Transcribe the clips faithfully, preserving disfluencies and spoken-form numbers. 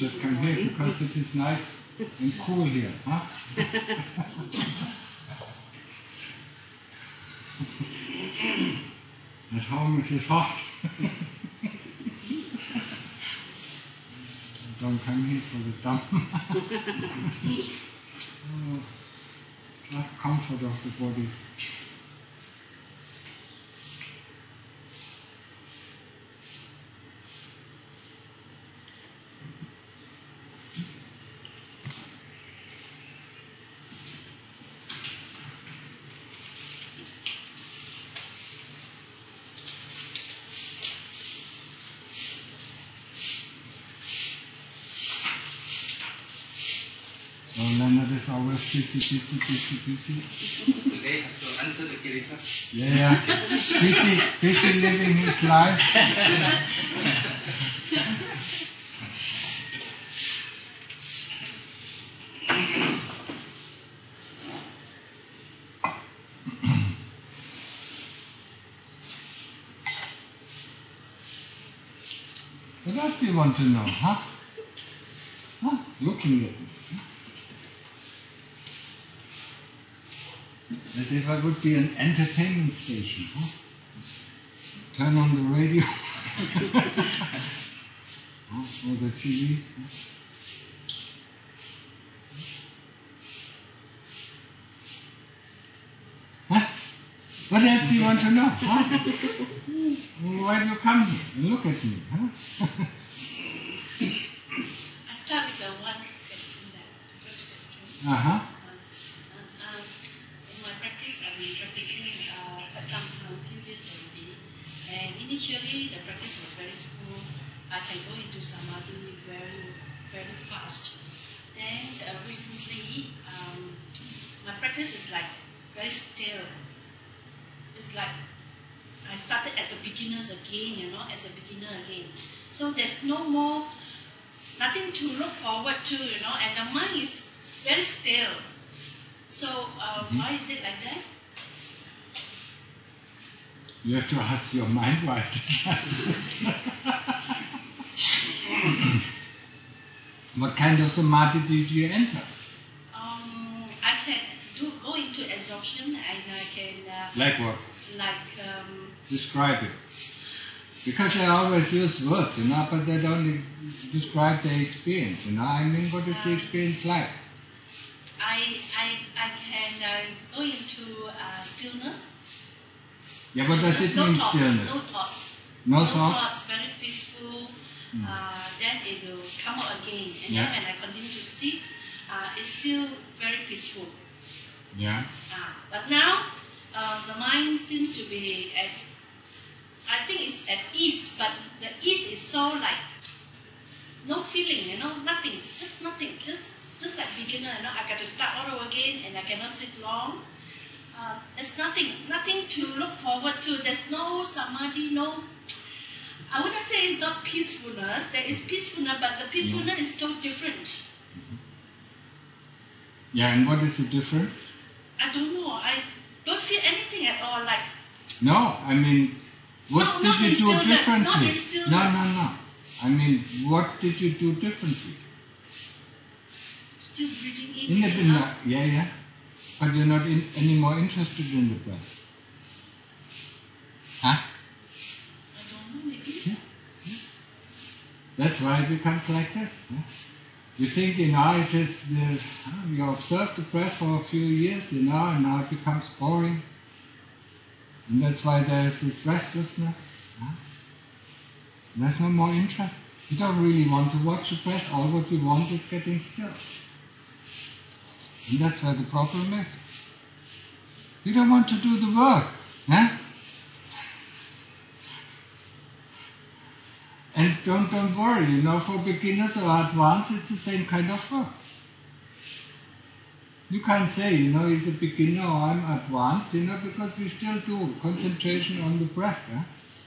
just come here because it is nice and cool here, huh? At home it is hot. Don't come here for the dump. Oh, not comfort of the body. So Leonard is always busy, busy, busy, busy. Today I have to answer the Kirisa. Yeah, yeah. Busy, busy living his life. What else do you want to know, huh? Huh? Looking at me. As if I would be an entertainment station, huh? Turn on the radio. Huh? Or the T V. Huh? What else do you want to know, huh? Why do you come here and look at me, huh? I start with the one question, that first question. Uh-huh. Um, um, in my practice, I've been practicing uh, for some time, few years already. And initially, the practice was very smooth. I can go into samadhi very, very fast. Then uh, recently, um, my practice is like very still. It's like I started as a beginner again, you know, as a beginner again. So there's no more, nothing to look forward to, you know, and the mind is very still. So uh, Mm-hmm. why is it like that? You have to ask your mind why. What kind of samadhi did you enter? Um, I can do go into absorption, and I can uh, Like what? like um, Describe it. Because they always use words, you know, but they don't describe their experience, you know. I mean, what is the Um, experience like? I I I can uh, go into uh, stillness. Yeah, what does it no mean, thoughts, stillness? No thoughts. No, no thoughts? thoughts, very peaceful. Mm. Uh, then it will come out again. And Yeah. then when I continue to sit, uh, it's still very peaceful. Yeah. Uh, but now, uh, the mind seems to be at, I think it's at ease, but the ease is so like, no feeling, you know, nothing, just nothing, just just like beginner, you know, I got to start all over again and I cannot sit long. Uh, there's nothing, nothing to look forward to. There's no samadhi, no, I wouldn't say it's not peacefulness. There is peacefulness, but the peacefulness is so different. Yeah, and what is the difference? I don't know. I don't feel anything at all. Like No, I mean, what no, did not you in do stillness, differently? not in stillness. No, no, no. I mean, what did you do differently? Still breathing in, In the breathing out. yeah, yeah. But you're not in, any more interested in the breath. Huh? I don't know, maybe. Yeah. Yeah. That's why it becomes like this. Yeah? You think, you know, it is the, uh, you observe the breath for a few years, you know, and now it becomes boring. And that's why there is this restlessness. Huh? There's no more interest. You don't really want to watch the breath. All what you want is getting still. And that's where the problem is. You don't want to do the work. Huh? And don't don't worry, you know, for beginners or advanced, it's the same kind of work. You can't say, you know, he's a beginner or I'm advanced, you know, because we still do concentration on the breath. Huh?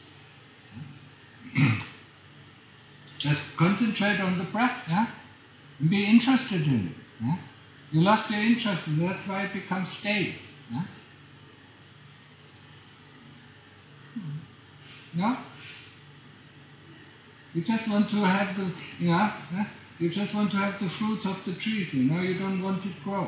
Just concentrate on the breath, yeah? And be interested in it. Yeah? You lost your interest and that's why it becomes stale. Yeah? No? You just want to have the, you know, yeah? You just want to have the fruits of the trees, you know, you don't want it grow.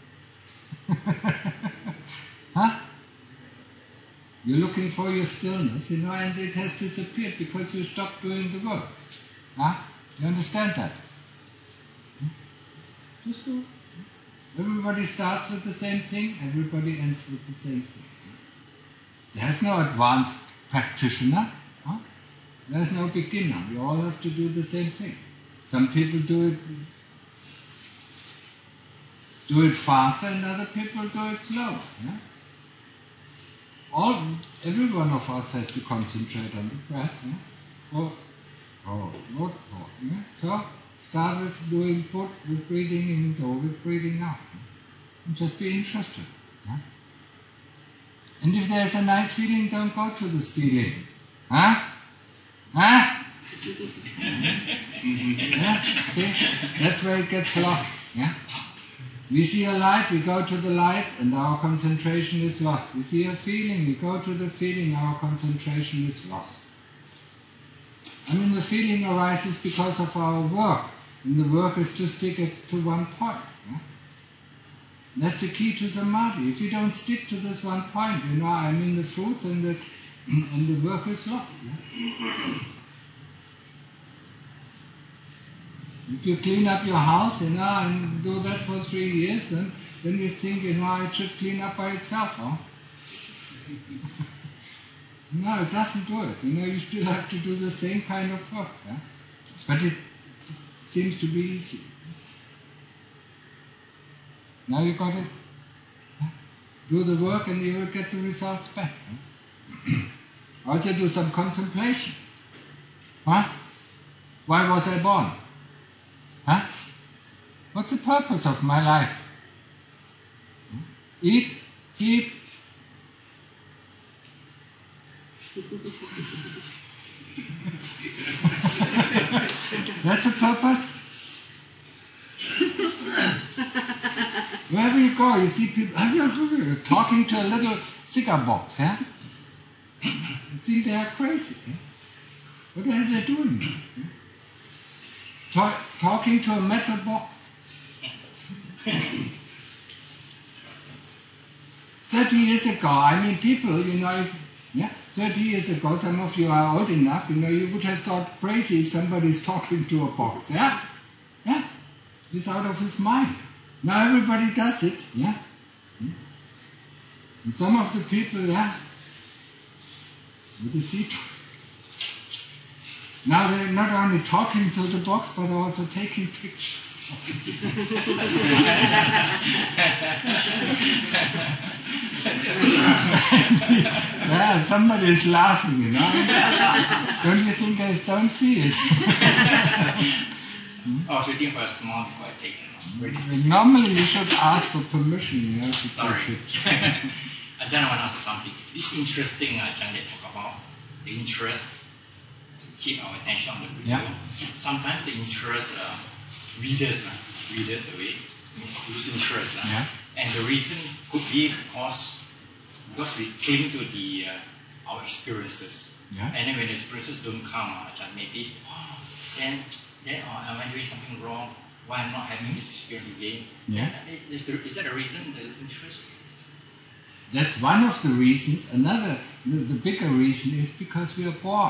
Huh? You're looking for your stillness, you know, and it has disappeared because you stopped doing the work. Huh? You understand that? Just do it. Everybody starts with the same thing, everybody ends with the same thing. There's no advanced practitioner. Huh? There's no beginner. We all have to do the same thing. Some people do it do it faster and other people do it slower. Yeah? All, every one of us has to concentrate on the breath. Yeah? Oh, oh, oh, oh, yeah? So, start with doing put, with breathing in, or with breathing out. Yeah? And just be interested. Yeah? And if there's a nice feeling, don't go to this feeling. Huh? Huh? Yeah? See? That's where it gets lost. Yeah? We see a light, we go to the light, and our concentration is lost. We see a feeling, we go to the feeling, our concentration is lost. I mean, the feeling arises because of our work, and the work is to stick it to one point. Yeah? That's the key to samadhi. If you don't stick to this one point, you know, I mean, the fruits and the and the work is lost. Yeah? If you clean up your house, you know, and do that for three years, then, then you think, you know, it should clean up by itself, huh? No, it doesn't do it. You know, you still have to do the same kind of work. Yeah? But it seems to be easy. Now you got it. Yeah? Do the work and you will get the results back. Yeah? Also do some contemplation. Huh? Why was I born? Huh? What's the purpose of my life? Eat, sleep. That's a purpose? Wherever you go, you see people, have you ever talking to a little cigar box, yeah? You think they are crazy, yeah? What are they doing? Yeah? Talk, talking to a metal box. Thirty years ago, I mean, people, you know, if, yeah, thirty years ago, some of you are old enough, you know, you would have thought crazy if somebody's talking to a box, yeah? Yeah? He's out of his mind. Now everybody does it, yeah? And some of the people, yeah, what is he doing? Now they're not only talking to the box, but also taking pictures. Yeah, somebody is laughing, you know. Don't you think I don't see it? I was waiting for a small before I take it. Normally you should ask for permission, you know, to Sorry. take pictures. Ajahn, I want to ask you something. It's interesting, Ajahn, they talk about the interest to keep our attention on the video. Yeah. Sometimes the interest, uh, readers, uh, readers away, lose interest. Uh, Yeah. And the reason could be because, because we cling to the uh, our experiences. Yeah. And then when the experiences don't come, uh, Ajahn, maybe, oh, then, then oh, am I doing something wrong? Why I'm not having this experience again? Yeah. Is, there, is that a reason, the interest? That's one of the reasons. Another, the, the bigger reason is because we are bored.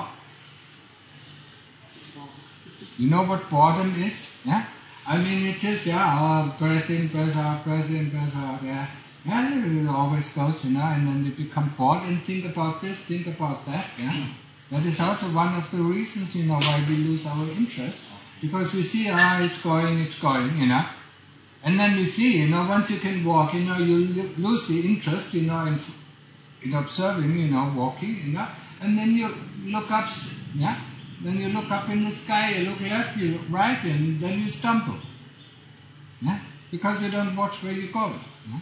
You know what boredom is? Yeah? I mean, it is, yeah, oh, breath in, breath out, breath in, breath out, yeah. Yeah, it always goes, you know, and then you become bored and think about this, think about that, yeah. That is also one of the reasons, you know, why we lose our interest. Because we see, ah, it's going, it's going, you know. And then we see, you know, once you can walk, you know, you lose the interest, you know, in, in observing, you know, walking, you know. And then you look up, yeah. Then you look up in the sky, you look left, you look right, and then you stumble. Yeah? Because you don't watch where you're going. Yeah?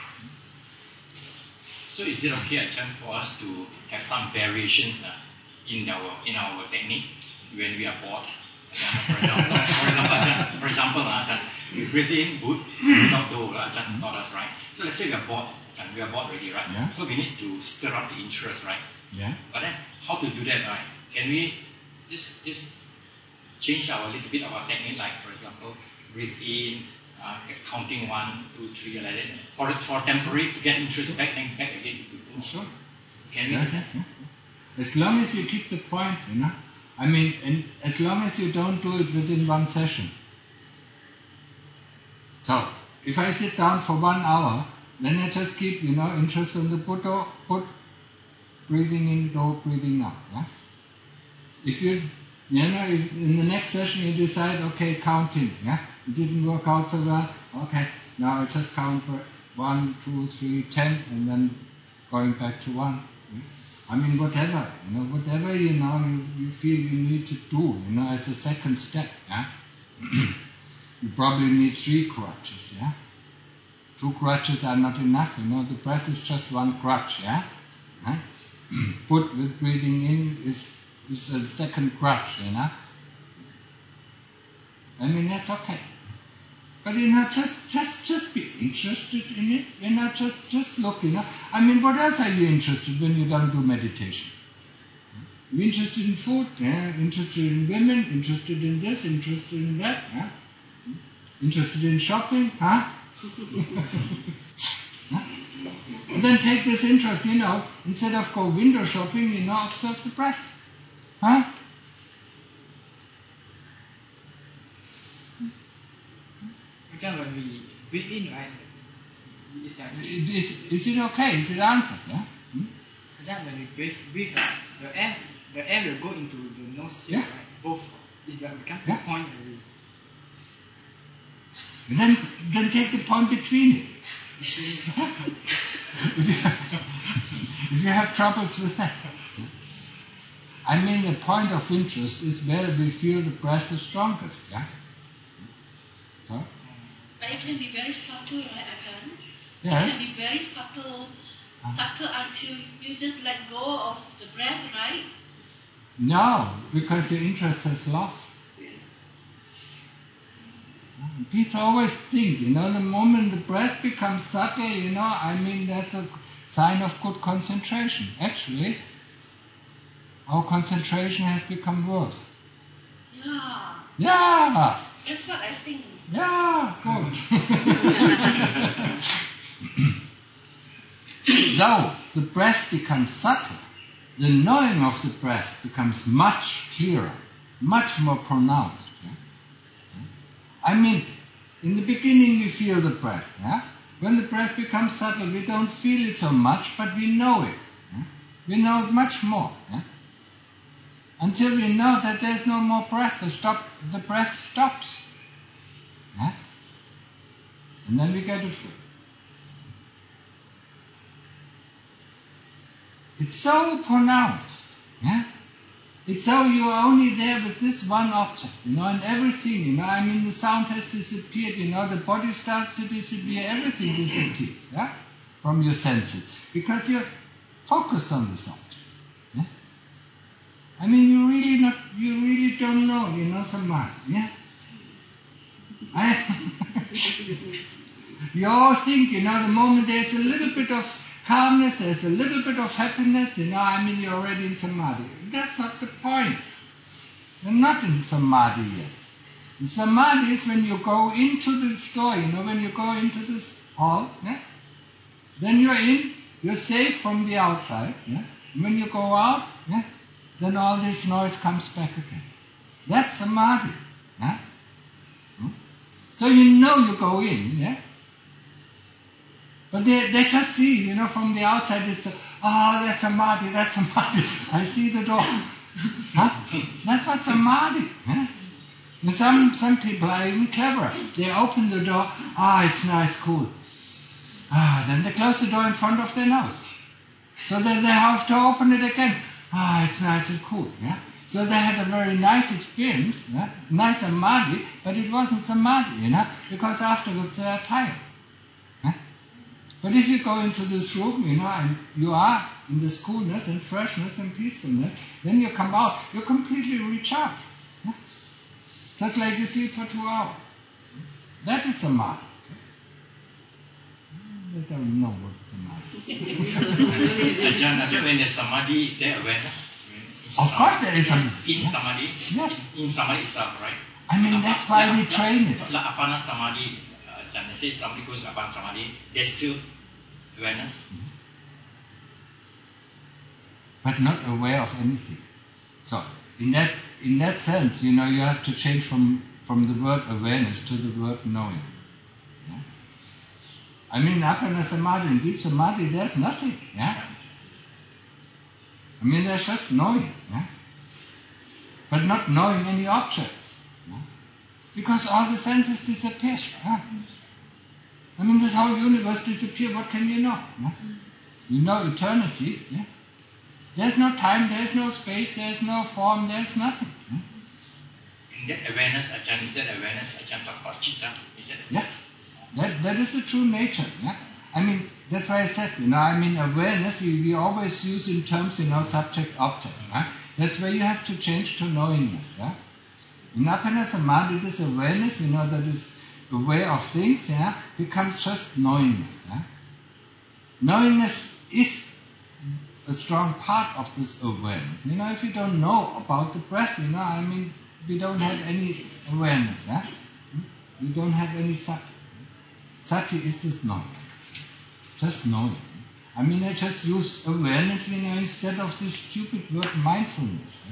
So is it okay, Ajahn, for us to have some variations uh, in our in our technique when we are bored? For example, for example, Ajahn, for example, Ajahn, we breathe in, good, without do, Ajahn taught us, right? So let's say we are bored, Ajahn, we are bored already, right? Yeah. So we need to stir up the interest, right? Yeah. But then, how to do that, right? Can we just just change our little bit of our technique, like for example, breathe in, uh, counting one, two, three, like that, for for temporary to get interest back and back again to people. Sure. Can we Yeah, do that? yeah. As long as you keep the point, you know. I mean, and as long as you don't do it within one session. So, if I sit down for one hour, then I just keep, you know, interest on the put, put, breathing in, do, breathing out. Yeah? If you, you know, if in the next session you decide, okay, counting, yeah, it didn't work out so well, okay, now I just count for one, two, three, ten, and then going back to one. Yeah? I mean, whatever, you know, whatever, you know, you, you feel you need to do, you know, as a second step, yeah. You probably need three crutches, yeah. Two crutches are not enough, you know, the breath is just one crutch, yeah. Right? Put with breathing in is is a second crutch, you know. I mean, that's okay. But, you know, just just just be interested in it, you know, just just look, you know. I mean, what else are you interested when you don't do meditation? You're interested in food, yeah? Interested in women, interested in this, interested in that, yeah? Interested in shopping, huh? Huh? And then take this interest, you know, instead of go window shopping, you know, observe the breath. Huh? When we breathe in, right? Is that Is, is it okay? Is it answered? Yeah? Hmm? when we breathe, breathe right, the air, the air will go into the nose here, Yeah. right? Both. It's like become Yeah. two point already. Then, then take the point between it. if, you have, if you have troubles with that. I mean, the point of interest is where we feel the breath is strongest. Yeah? So? But it can be very subtle, right, Ajahn? Yes. It can be very subtle, subtle until you just let go of the breath, right? No, because your interest has lost. People always think, you know, the moment the breath becomes subtle, you know, I mean, that's a sign of good concentration. Actually, our concentration has become worse. Yeah. Yeah! That's what I think. Yeah, good. Though the breath becomes subtle, the knowing of the breath becomes much clearer, much more pronounced. Yeah? I mean, in the beginning we feel the breath. Yeah? When the breath becomes subtle, we don't feel it so much, but we know it. Yeah? We know it much more. Yeah? Until we know that there's no more breath, the, stop, the breath stops. Yeah? And then we get a free. It's so pronounced. Yeah? It's so you're only there with this one object, you know, and everything, you know, I mean, the sound has disappeared, you know, the body starts to disappear, everything disappears, yeah, from your senses, because you're focused on this object. Yeah? I mean, you really not, you really don't know, you know, somebody, yeah? I, you all think, you know, the moment there's a little bit of calmness, there's a little bit of happiness, you know, I mean, you're already in samadhi. That's not the point. You're not in samadhi yet. The samadhi is when you go into this door, you know, when you go into this hall, yeah? Then you're in, you're safe from the outside, yeah? When you go out, yeah? Then all this noise comes back again. That's samadhi. Yeah? Hmm? So you know you go in, yeah? But they, they just see, you know, from the outside, it's, oh, that's samadhi, that's samadhi. I see the door. Huh? That's not samadhi. Huh? And some, some people are even cleverer. They open the door, ah, it's nice, cool. Ah, then they close the door in front of their nose. So then they have to open it again. Ah, it's nice and cool. Yeah? So they had a very nice experience, yeah? Nice samadhi, but it wasn't samadhi, you know, because afterwards they are tired. But if you go into this room, you know, and you are in this coolness and freshness and peacefulness, then you come out, you're completely recharged. Yeah? Just like you sleep for two hours. That is samadhi. They don't know what samadhi is. Ajahn, Ajahn, when there's samadhi, is there awareness? Of course there is some. In Yeah. samadhi, Yes. in samadhi itself, right? I mean, Apa- that's why like- we like- train it. Like apana samadhi, uh, let's say somebody goes to apana samadhi, there's still awareness. But not aware of anything. So, in that in that sense, you know, you have to change from, from the word awareness to the word knowing. Yeah? I mean, apana samadhi, in deep samadhi, there's nothing. Yeah? I mean, there's just knowing. Yeah? But not knowing any objects. Yeah? Because all the senses disappear. Yeah? I mean, this whole universe disappears. What can you know? Yeah? You know eternity. Yeah? There's no time, there's no space, there's no form, there's nothing. Hmm? In that awareness, Ajahn, is that awareness Ajahn talk about citta? Is that Yes, that that is the true nature. Yeah, I mean that's why I said, you know, I mean awareness we, we always use in terms, you know, subject object. Yeah? That's where you have to change to knowingness. Yeah, in apana samadhi, this awareness, you know, that is aware of things, yeah, becomes just knowingness. Yeah? Knowingness is a strong part of this awareness. You know, if you don't know about the breath, you know, I mean, we don't have any awareness. Yeah? We don't have any sati. Sati is this knowing. Just knowing. I mean, I just use awareness, you know, instead of this stupid word mindfulness.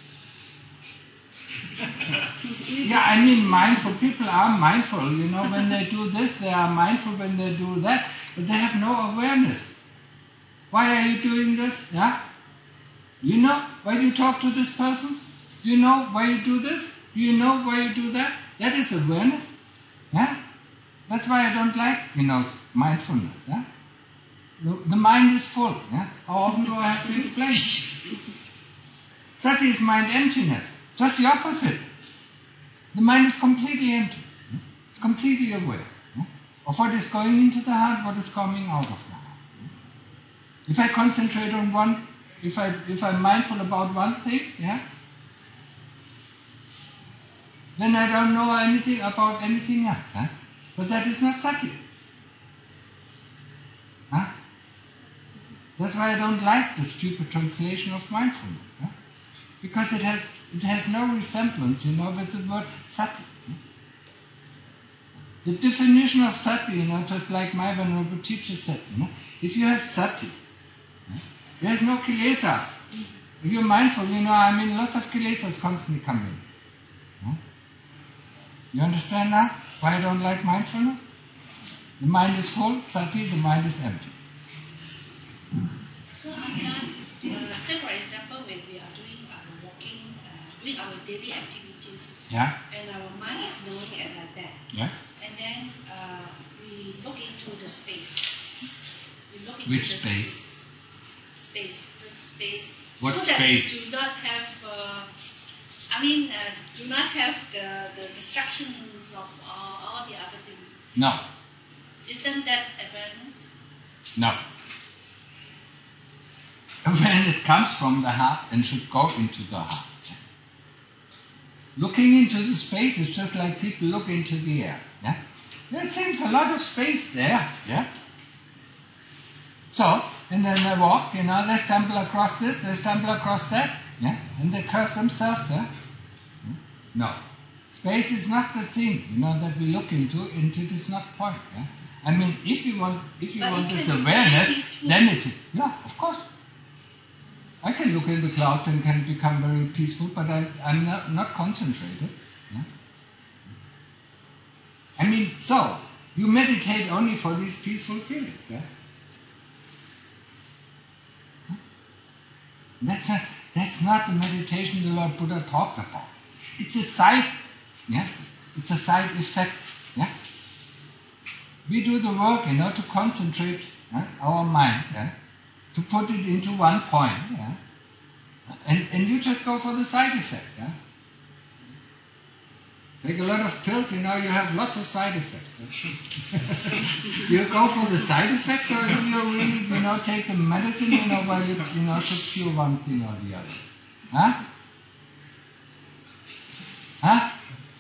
Yeah? Yeah, I mean, mindful. People are mindful, you know, when they do this, they are mindful when they do that, but they have no awareness. Why are you doing this? Yeah? You know why you talk to this person? Do you know why you do this? Do you know why you do that? That is awareness. Yeah? That's why I don't like, you know, mindfulness. Yeah? The, the mind is full. Yeah? How often do I have to explain? Sati is mind emptiness. Just the opposite. The mind is completely empty. Yeah? It's completely aware. Yeah? Of what is going into the heart, what is coming out of the heart. If I concentrate on one, if I if I'm mindful about one thing, yeah, then I don't know anything about anything else. Huh? But that is not sati. Huh? That's why I don't like the stupid translation of mindfulness, huh? Because it has it has no resemblance, you know, with the word sati. Huh? The definition of sati, you know, just like my venerable teacher said, you know, if you have sati, there's no kilesas. If you're mindful, you know, I mean, lots of kilesas constantly come in. Huh? You understand now why I don't like mindfulness? The mind is full, sati, the mind is empty. So, Ajahn, uh, say for example, when we are doing our walking, uh, doing our daily activities, Yeah? and our mind is knowing it like that, Yeah? and then uh, we look into the space. We look into Which the space? Space, just space. What so space? That we do not have, uh, I mean, uh, do not have the, the distractions of all, all the other things. No. Isn't that awareness? No. Awareness comes from the heart and should go into the heart. Looking into the space is just like people look into the air. Yeah? There seems a lot of space there. Yeah? So, and then they walk, you know, they stumble across this, they stumble across that, yeah? And they curse themselves, yeah? No. Space is not the thing, you know, that we look into, and it is not point, yeah? I mean, if you want, if you But want it this can be awareness, very peaceful. then it is, yeah, of course. I can look in the clouds and can become very peaceful, but I, I'm not, not concentrated. Yeah? I mean, so, you meditate only for these peaceful feelings, yeah? That's not, that's not the meditation the Lord Buddha talked about. It's a side, yeah? It's a side effect, yeah? We do the work, you know, to concentrate, yeah, our mind, yeah? To put it into one point, yeah? And, and you just go for the side effect, yeah? Take a lot of pills, you know, you have lots of side effects. Yeah? You go for the side effects, or do you really, you know, take the medicine, you know, while you, you know, should cure one thing or the other? Huh? Huh?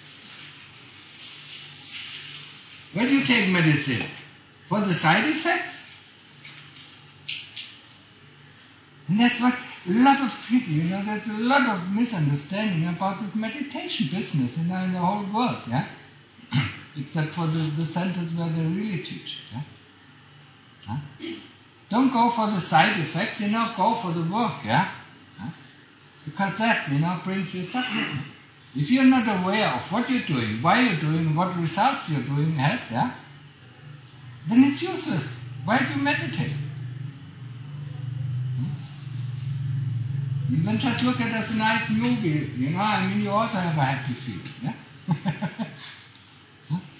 Why do you take medicine? For the side effects? And that's what A lot of people, you know, there's a lot of misunderstanding about this meditation business, you know, in the whole world, yeah? Except for the, the centers where they really teach it, yeah? Huh? Don't go for the side effects, you know, go for the work, yeah? Huh? Because that, you know, brings you suffering. If you're not aware of what you're doing, why you're doing, what results you're doing has, yeah, then it's useless. Why do you meditate? You can just look at it as a nice movie, you know, I mean, you also have a happy feeling, yeah? Huh?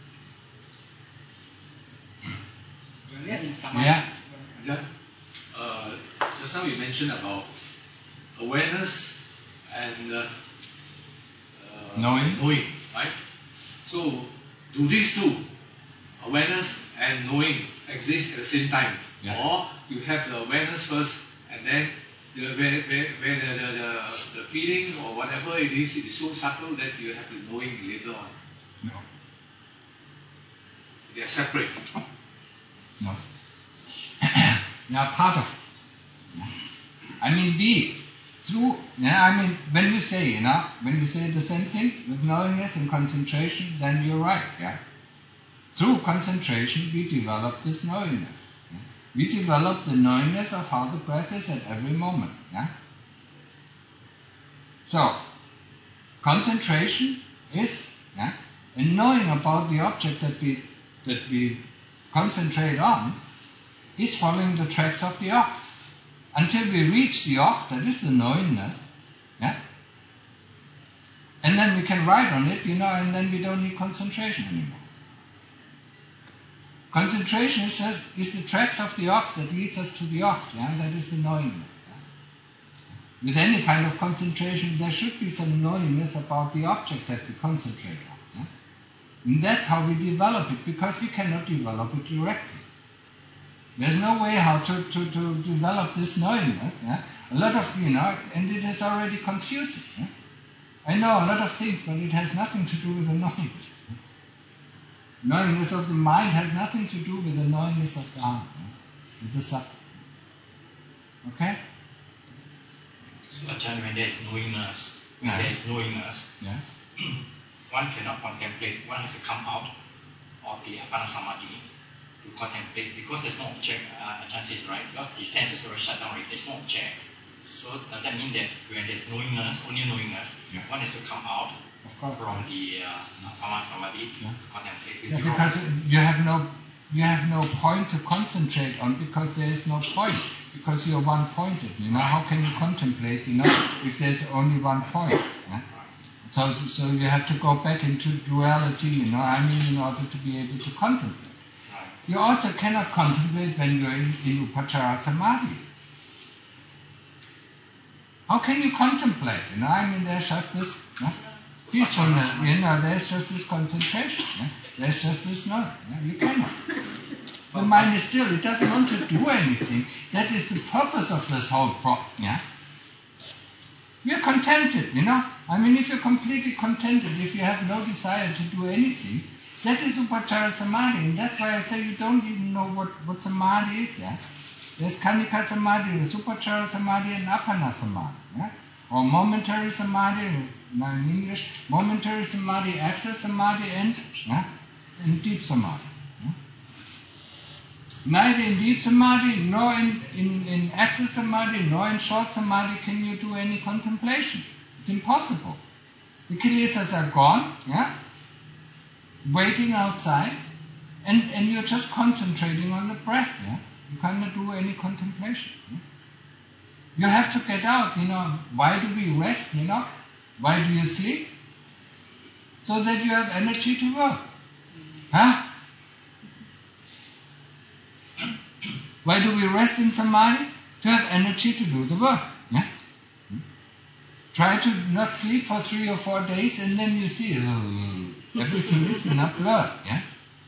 Yeah, in Samadhi. Yeah. Ajahn, uh, just now you mentioned about awareness and uh, uh, Knowing. knowing, right? So, do these two, awareness and knowing, exist at the same time? Yes. Or you have the awareness first and then the, where, where, where the, the, the, the feeling or whatever it is, it is so subtle that you have the knowing later on. No. They are separate. No. They are part of it. I mean, we, through, yeah, I mean, when you say, you know, when you say the same thing with knowingness and concentration, then you're right, yeah. Through concentration, we develop this knowingness. Yeah? We develop the knowingness of how the breath is at every moment, yeah. So, concentration is, yeah, and knowing about the object that we that we concentrate on is following the tracks of the ox. Until we reach the ox, that is the knowingness, yeah? And then we can ride on it, you know, and then we don't need concentration anymore. Concentration is, just, is the tracks of the ox that leads us to the ox, yeah? That is the knowingness. Yeah? With any kind of concentration, there should be some knowingness about the object that we concentrate on. Yeah? And that's how we develop it, because we cannot develop it directly. There's no way how to, to, to develop this knowingness. Yeah? A lot of, you know, and it is already confusing. Yeah? I know a lot of things, but it has nothing to do with the knowingness. Yeah? Knowingness of the mind has nothing to do with the knowingness of the heart, yeah? With the subtle. Okay? So Ajahn, when there is knowingness, when Yeah. there is knowingness, Yeah. one cannot contemplate, one has to come out of the Appana Samadhi to contemplate, because there's no object, uh, Ajahn says, right? Because the senses already shut down, right? There's no object. So does that mean that when there's knowingness, only knowingness, Yeah. one has to come out Of course. from the uh, Appana Samadhi Yeah. to contemplate? Yeah, withdraw? because you have no you have no point to concentrate on, because there is no point, because you're one pointed. You know, how can you contemplate, you know, if there's only one point? Yeah? So so you have to go back into duality, you know, I mean, in order to be able to contemplate. Right. You also cannot contemplate when you're in, in Upachara Samadhi. How can you contemplate? You know, I mean, there's just this yeah? peacefulness, you know, there's just this concentration, yeah? There's just this knowing. Yeah? You cannot. The mind is still, it doesn't want to do anything. That is the purpose of this whole problem, yeah? You're contented, you know. I mean, if you're completely contented, if you have no desire to do anything, that is Upachara Samadhi. And that's why I say you don't even know what, what Samadhi is, yeah? There's Khanika Samadhi, there's Upachara Samadhi and Appana Samadhi, yeah? Or momentary Samadhi, now in English, momentary Samadhi, access Samadhi, and, yeah? and deep Samadhi. Yeah? Neither in deep Samadhi, nor in, in, in access Samadhi, nor in short Samadhi can you do any contemplation. It's impossible. The kilesas are gone, yeah? Waiting outside, and, and you're just concentrating on the breath, yeah? You cannot do any contemplation. Yeah? You have to get out, you know. Why do we rest, you know? Why do you sleep? So that you have energy to work. Huh? Why do we rest in Samadhi? To have energy to do the work. Yeah? Try to not sleep for three or four days, and then you see uh, everything is in a blur. Yeah?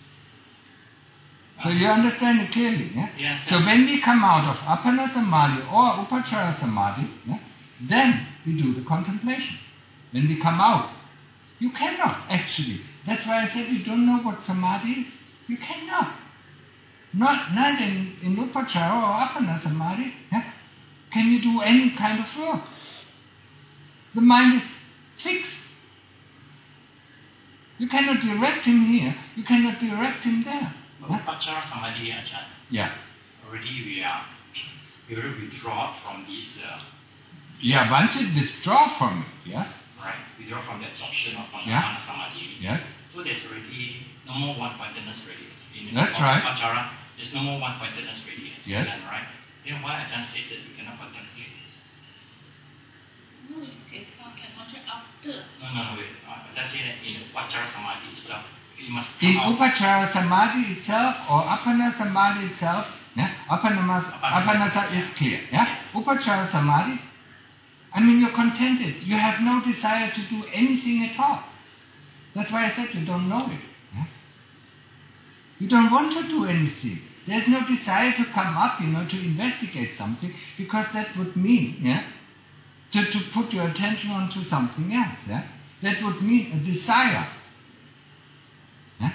So you understand it clearly. Yeah? Yes, So when we come out of Appana Samadhi or Upachara Samadhi, yeah, then we do the contemplation. When we come out, you cannot actually. That's why I said you don't know what Samadhi is. You cannot. Not neither in, in Upachara or Appana Samadhi, yeah, can you do any kind of work. The mind is fixed. You cannot direct him here, you cannot direct him there. But Upachara Samadhi, Ajahn, Yeah. already we are, we will withdraw from this, uh, Yeah, once it withdraw from it, yes? right, withdraw from the absorption of Yeah. Anapana Samadhi. Yes. So there's already no more one-pointedness already. In That's of right. Upachara, there's no more one-pointedness already. Yes. Then, right? Then why Ajahn says that you cannot contemplate? No, you can, can concentrate after. No, no, no, wait. Uh, Ajahn say that in Upachara Samadhi itself, you must In come out. Upachara Samadhi itself or Apana Samadhi itself, yeah, Apana, Apana- Apana is clear. Yeah? Upachara Samadhi, I mean you're contented. You have no desire to do anything at all. That's why I said you don't know it. Yeah? You don't want to do anything. There's no desire to come up, you know, to investigate something, because that would mean, yeah, to, to put your attention onto something else. Yeah? That would mean a desire. Yeah?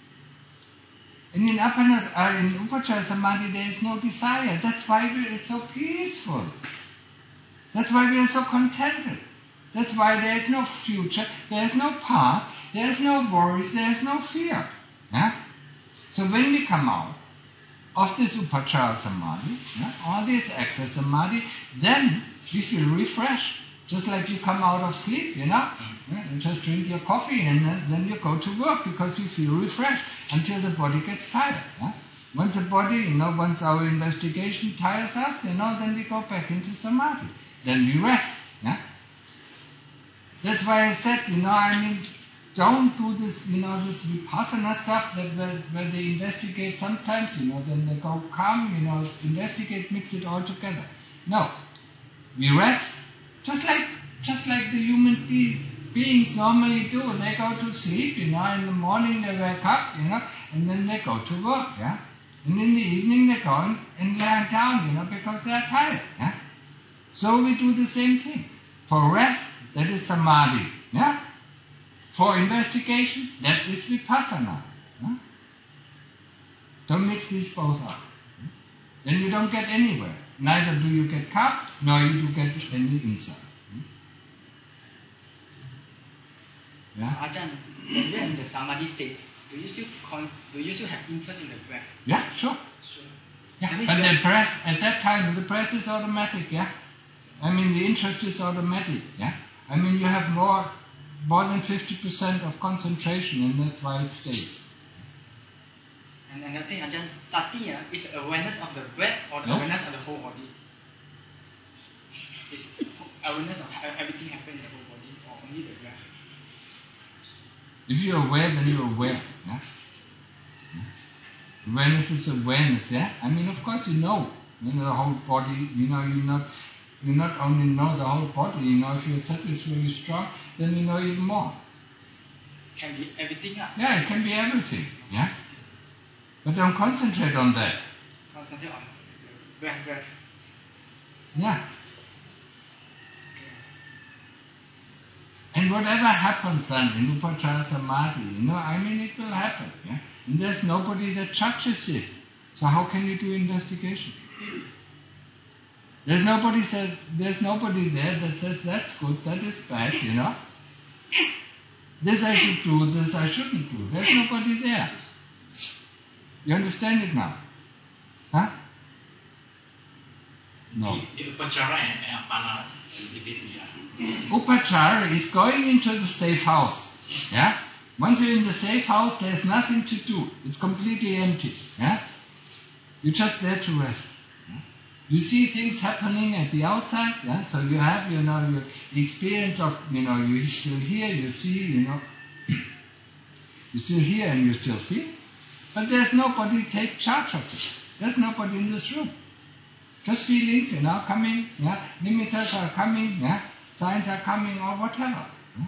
And in Apana, uh, in Upachara Samadhi, there is no desire. That's why we, it's so peaceful. That's why we are so contented. That's why there is no future, there is no past, there is no worries, there is no fear. Yeah? So when we come out of this Upachara Samadhi, yeah, or this access Samadhi, then we feel refreshed. Just like you come out of sleep, you know, yeah, and just drink your coffee and then, then you go to work because you feel refreshed until the body gets tired. Yeah? Once the body, you know, once our investigation tires us, you know, then we go back into Samadhi. Then we rest. Yeah? That's why I said, you know, I mean, don't do this, you know, this Vipassana stuff that where, where they investigate sometimes, you know, then they go calm, you know, investigate, mix it all together. No. We rest, just like just like the human be- beings normally do. They go to sleep, you know, in the morning they wake up, you know, and then they go to work, yeah? And in the evening they go and, and lie down, you know, because they are tired, yeah? So we do the same thing. For rest, that is Samadhi, yeah? For investigation, that is Vipassana. Yeah? Don't mix these both up. Then you don't get anywhere. Neither do you get calm, nor you do get any insight. Yeah? Ajahn, when you're in the Samadhi state, do you still con- do you still have interest in the breath? Yeah, sure. Sure. Yeah. That means But you are- the breath, at that time, the breath is automatic, yeah? I mean, the interest is automatic, yeah? I mean, you have more, more than fifty percent of concentration, and that's why it stays. And another thing, Ajahn, sati uh, is the awareness of the breath or the Yes. awareness of the whole body? Is awareness of how everything happening in the whole body or only the breath? If you're aware, then you're aware, yeah? Yeah. Awareness is awareness, yeah? I mean, of course you know, you know the whole body, you know, you not, you not only know the whole body, you know, if your set is really strong, then you know even more. Can be everything up. Yeah, it can be everything, yeah? But don't concentrate on that. Concentrate on the breath, breath. Yeah. Okay. And whatever happens then in Upachara Samadhi, you know, I mean, it will happen, yeah? And there's nobody that judges it. So how can you do investigation? There's nobody says, there's nobody there that says that's good, that is bad, you know? This I should do, this I shouldn't do. There's nobody there. You understand it now? Huh? No. The, the Upachara and, and Apana is a little bit, yeah. Upachara is going into the safe house. Yeah? Once you're in the safe house, there's nothing to do. It's completely empty. Yeah? You're just there to rest. Yeah? You see things happening at the outside, yeah? So you have, you know, your experience of, you know, you still hear, you see, you know, you still hear and you still feel. But there's nobody take charge of it. There's nobody in this room. Just feelings, you know, coming, yeah, limiters are coming, yeah, signs are coming, or whatever. Yeah?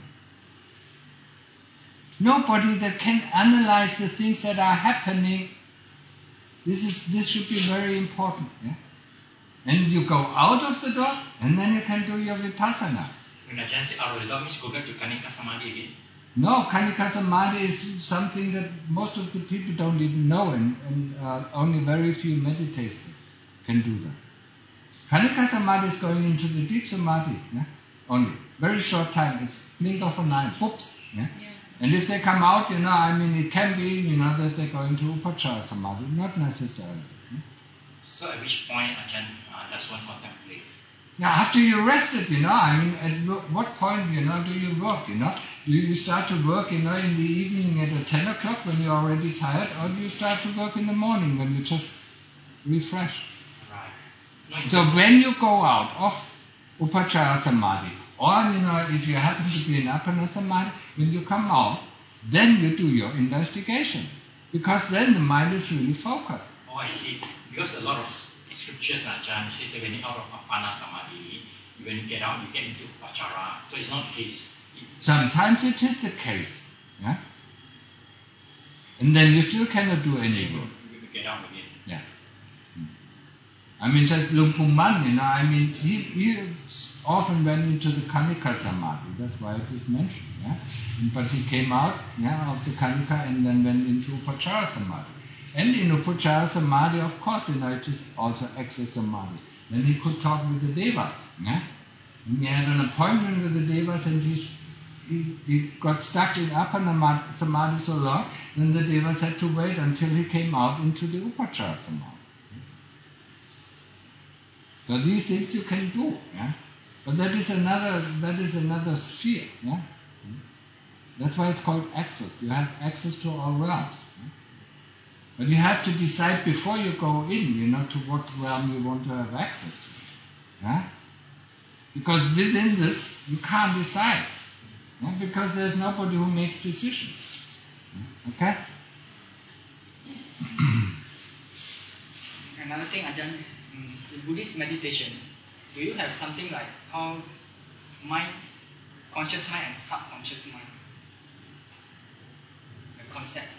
Nobody that can analyze the things that are happening. This is this should be very important. Yeah? And you go out of the door, and then you can do your vipassana. When Ajahn say out of the door means go back to Kanika Samadhi again. No, Kanika Samadhi is something that most of the people don't even know, and, and uh, only very few meditators can do that. Kanika Samadhi is going into the deep Samadhi, yeah? Only. Very short time, it's blink of an eye, whoops. Yeah? Yeah. And if they come out, you know, I mean, it can be, you know, that they go into Upachara Samadhi, not necessarily. Yeah? So at which point Ajahn uh, does one contemplate? Now, after you rested, you know, I mean, at what point, you know, do you work, you know? Do you start to work, you know, in the evening at ten o'clock when you're already tired, or do you start to work in the morning when you're just refreshed? Right. No, So when you go out of Upachara Samadhi, or, you know, if you happen to be in Appana Samadhi, when you come out, then you do your investigation. Because then the mind is really focused. Oh, I see. Because a lot of scriptures, Ajahn, says that when you're out of Appana Samadhi, when you get out, you get into Upachara. So it's not the case. Sometimes it is the case. Yeah? And then you still cannot do any work. You get out again. Yeah. I mean, just Luang Pu Man, you know, I mean, he, he often went into the Kanika Samadhi. That's why it is mentioned. Yeah? But he came out, yeah, of the Kanika and then went into Upachara Samadhi. And in Upachara Samadhi, of course, you know, it is also access Samadhi. Then he could talk with the Devas. Yeah? And he had an appointment with the Devas, and he, he, he got stuck in Appana Samadhi so long, then the Devas had to wait until he came out into the Upachara Samadhi. So these things you can do, yeah? But that is another that is another sphere, yeah? That's why it's called access. You have access to all realms. Yeah? But you have to decide before you go in, you know, to what realm you want to have access to. Yeah? Because within this, you can't decide. Yeah? Because there's nobody who makes decisions. Okay? Another thing, Ajahn, in Buddhist meditation, do you have something like called mind, conscious mind and subconscious mind? The concept.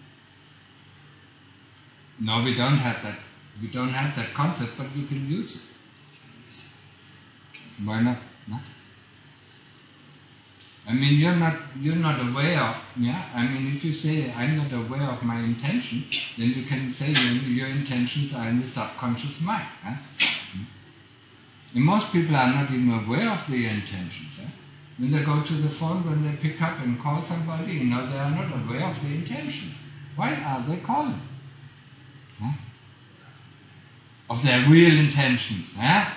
No, we don't have that. We don't have that concept, but you can use it. Why not? No? I mean, you're not you're not aware of, yeah? I mean, if you say, I'm not aware of my intentions, then you can say your, your intentions are in the subconscious mind. Yeah? And most people are not even aware of their intentions. Yeah? When they go to the phone, when they pick up and call somebody, you know, they are not aware of their intentions. Why are they calling? Yeah? Of their real intentions. Yeah?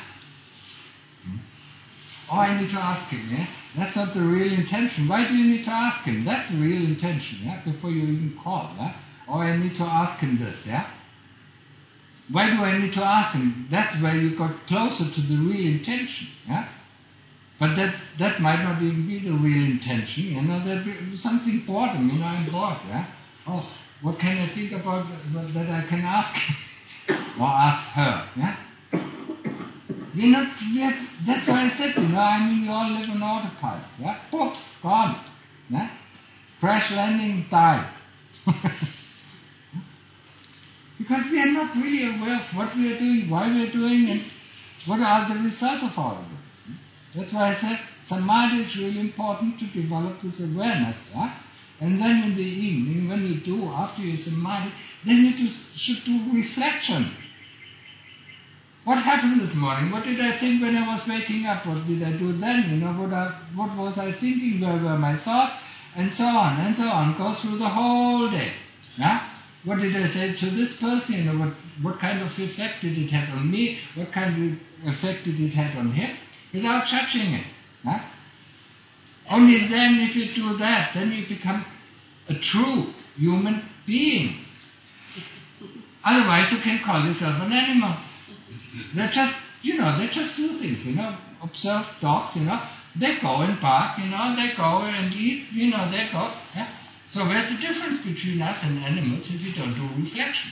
Oh, I need to ask him, yeah? That's not the real intention. Why do you need to ask him? That's the real intention, yeah? Before you even call, yeah? Oh, I need to ask him this, yeah? Why do I need to ask him? That's where you got closer to the real intention, yeah? But that that might not even be the real intention, you know? There'd be something boredom, you know, I'm bored, yeah? Oh, what can I think about that, that I can ask him? Or ask her, yeah? We're not, we're, that's why I said, you know, I mean, we all live on autopilot, yeah? Oops, gone, yeah? Crash landing, died. Because we are not really aware of what we are doing, why we are doing, and what are the results of all of it. That's why I said Samadhi is really important to develop this awareness, yeah? And then in the evening, when you do, after your Samadhi, then you do, should do reflection. What happened this morning? What did I think when I was waking up? What did I do then? You know, what, I, what was I thinking? Where were my thoughts? And so on, and so on. Go through the whole day. Yeah? What did I say to this person? You know, what, what kind of effect did it have on me? What kind of effect did it have on him? Without judging it. Yeah? Only then, if you do that, then you become a true human being. Otherwise, you can call yourself an animal. They just, you know, they just do things, you know, observe dogs, you know, they go and bark, you know, they go and eat, you know, they go, yeah. So where's the difference between us and animals if we don't do reflection?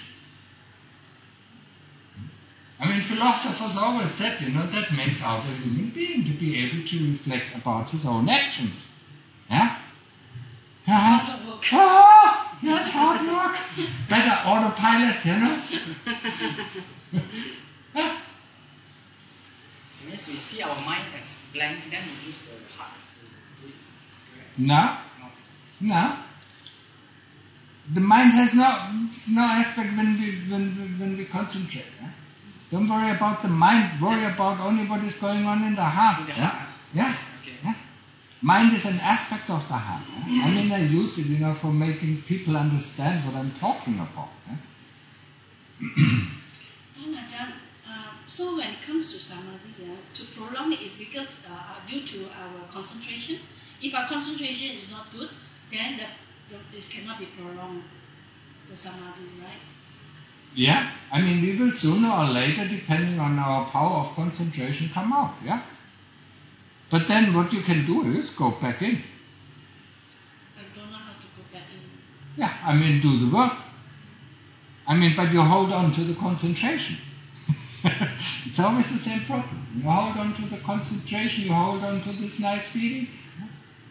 I mean, philosophers always said, you know, that makes out a human being to be able to reflect about his own actions. Yeah? Hard work. Oh, yes, hard work. Better autopilot, you know. Yeah. It means we see our mind as blank, then we use the heart to do it. Correct? No, No. no. The mind has no no aspect when we when we, when we concentrate. Yeah? Don't worry about the mind. Worry about only what is going on in the heart. In the yeah? heart. Yeah. Okay. yeah. Mind is an aspect of the heart. Yeah? I mean, I use it, you know, for making people understand what I'm talking about. Yeah? And Ajahn, uh, so when it comes to samadhi, yeah, to prolong it is because uh, due to our concentration. If our concentration is not good, then the, the, this cannot be prolonged, the samadhi, right? Yeah, I mean, we will sooner or later, depending on our power of concentration, come out, yeah? But then what you can do is go back in. I don't know how to go back in. Yeah, I mean, do the work. I mean, but you hold on to the concentration. It's always the same problem. You hold on to the concentration, you hold on to this nice feeling. Yeah?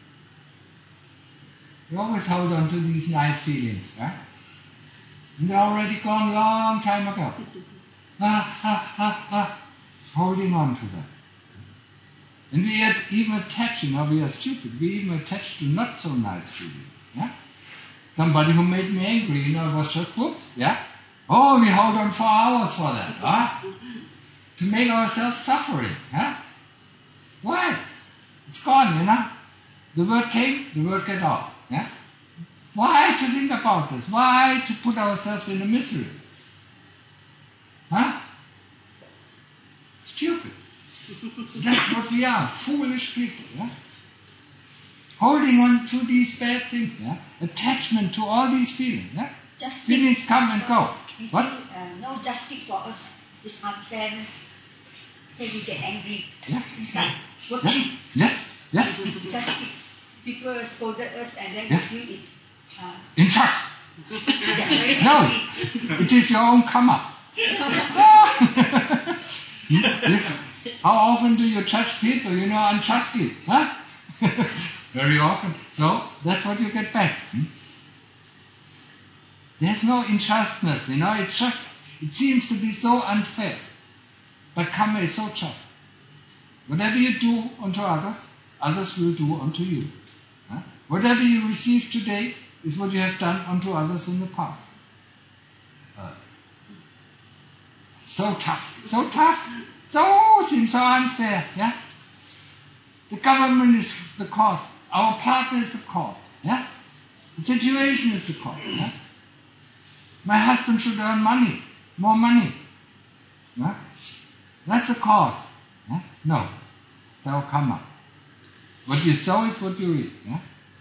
You always hold on to these nice feelings, yeah? And they're already gone long time ago. Ah, ah, ah, ah. Holding on to that. And we are even attached, you know, we are stupid. We even attach to not so nice feelings. Yeah? Somebody who made me angry, you know, was just whooped. Yeah? Oh, we hold on for hours for that. Huh? To make ourselves suffering. Huh? Why? It's gone, you know. The word came, the word get out. Yeah? Why to think about this? Why to put ourselves in a misery? Huh? Stupid. That's what we are, foolish people. Yeah? Holding on to these bad things. Yeah? Attachment to all these feelings. Yeah? Feelings come and go. We What? feel, uh, no justice for us is unfairness. So we get angry. Yeah. It's like working. Yes. Yes. Justice. People scolded us and then Yeah. we feel it's uh, Injustice. get very No. angry. It is your own karma. How often do you judge people, you know, unjustly? Huh? Very often. So, that's what you get back. Hmm? There's no injustice, you know, it's just, it seems to be so unfair. But karma is so just. Whatever you do unto others, others will do unto you. Huh? Whatever you receive today is what you have done unto others in the past. Uh, so tough, so tough, so seems so unfair, yeah? The government is the cause, our partner is the cause, yeah? The situation is the cause, yeah? My husband should earn money, more money, yeah? That's a cause, yeah? No, it's our karma. What you sow is what you reap, yeah?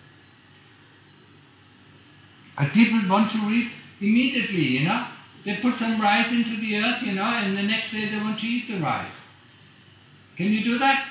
But people want to reap immediately, you know? They put some rice into the earth, you know, and the next day they want to eat the rice. Can you do that?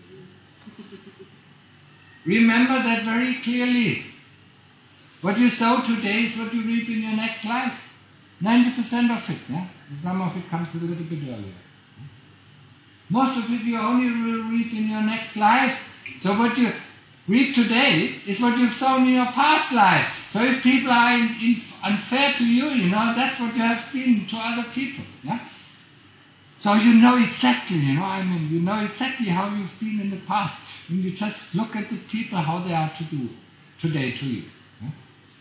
Remember that very clearly. What you sow today is what you reap in your next life. ninety percent of it, yeah? Some of it comes a little bit earlier. Most of it you only will reap in your next life. So what you reap today is what you've sown in your past life. So if people are in, in, unfair to you, you know, that's what you have been to other people. Yeah? So you know exactly, you know, I mean, you know exactly how you've been in the past. And you just look at the people, how they are to do today to you. Yeah?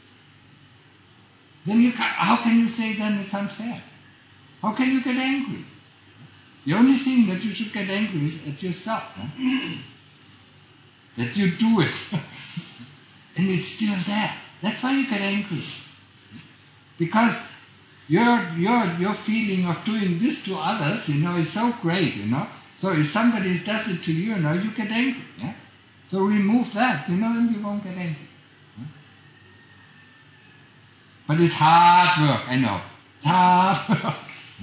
Then you can, how can you say then it's unfair? How can you get angry? The only thing that you should get angry is at yourself. Yeah? That you do it. And it's still there. That's why you get angry. Because your your your feeling of doing this to others, you know, is so great, you know. So if somebody does it to you, you know, you get angry. Yeah? So remove that, you know, and you won't get angry. Yeah? But it's hard work, I know. It's hard work.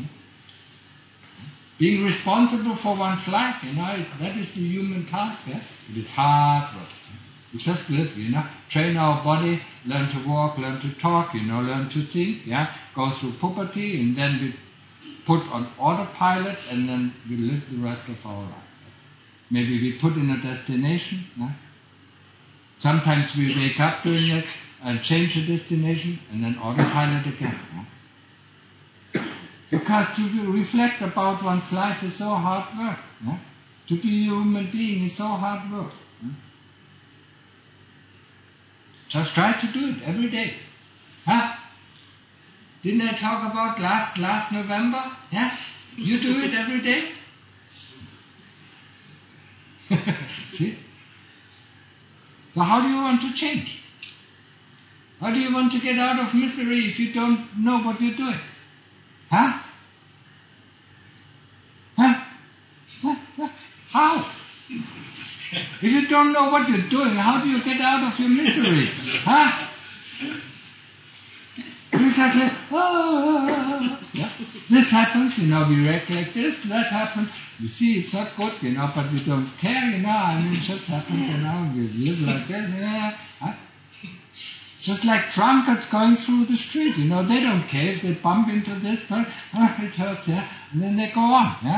Being responsible for one's life, you know, that is the human task, yeah? But it's hard work. We just live, you know, train our body, learn to walk, learn to talk, you know, learn to think, yeah, go through puberty, and then we put on autopilot, and then we live the rest of our life. Maybe we put in a destination, yeah? Sometimes we wake up doing it and change the destination, and then autopilot again. Yeah? Because to reflect about one's life is so hard work. Yeah? To be a human being is so hard work. Yeah? Just try to do it every day. Huh? Didn't I talk about last last November? Yeah? You do it every day? See? So how do you want to change? How do you want to get out of misery if you don't know what you're doing? Huh? Huh? How? If you don't know what you're doing, how do you get out of your misery? Huh? Exactly. Ah, yeah. This happens, you know, we react like this, that happens. You see, it's not good, you know, but we don't care, you know. I mean, it just happens, you know. We live like this, yeah. Huh? Just like drunkards going through the street, you know, they don't care if they bump into this, but oh, it hurts, yeah. And then they go on, yeah.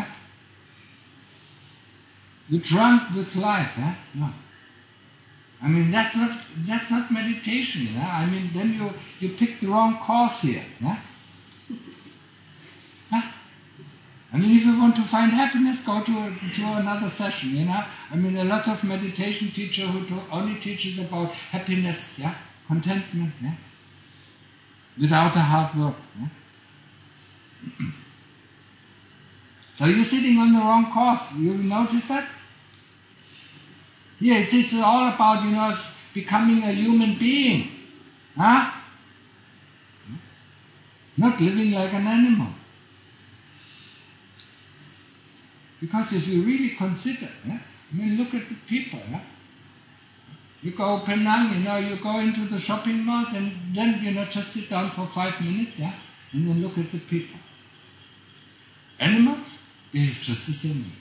You're drunk with life, yeah. No. I mean, that's not that's not meditation, yeah? I mean, then you, you pick the wrong course here, yeah? Huh? I mean, if you want to find happiness, go to to another session, you know? I mean, a lot of meditation teacher who to, only teaches about happiness, yeah? Contentment, yeah? Without the hard work, yeah? So you're sitting on the wrong course. You notice that? Yeah, it's, it's all about, you know, becoming a human being. Huh? Not living like an animal. Because if you really consider, yeah, I mean, look at the people, yeah? You go Penang, you know, you go into the shopping mall and then, you know, just sit down for five minutes, yeah? And then look at the people. Animals behave just the same way.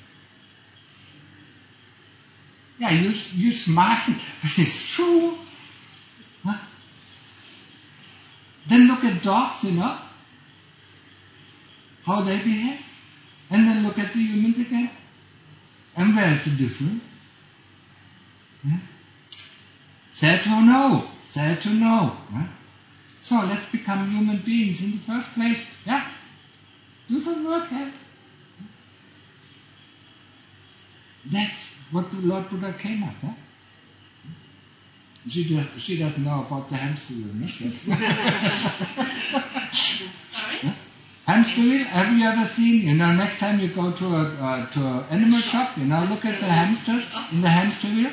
Yeah, you, you smile, but it's true. Huh? Then look at dogs, you know, how they behave. And then look at the humans again. And where is the difference? Yeah? Sad to know. Sad to know. Yeah? So let's become human beings in the first place. Yeah? Do some work there. That's what the Lord Buddha came at. Huh? She, does, she doesn't know about the hamster wheel. No? Sorry? Huh? Hamster wheel, have you ever seen, you know, next time you go to a uh, to an animal shop, you know, look at the hamsters in the hamster wheel.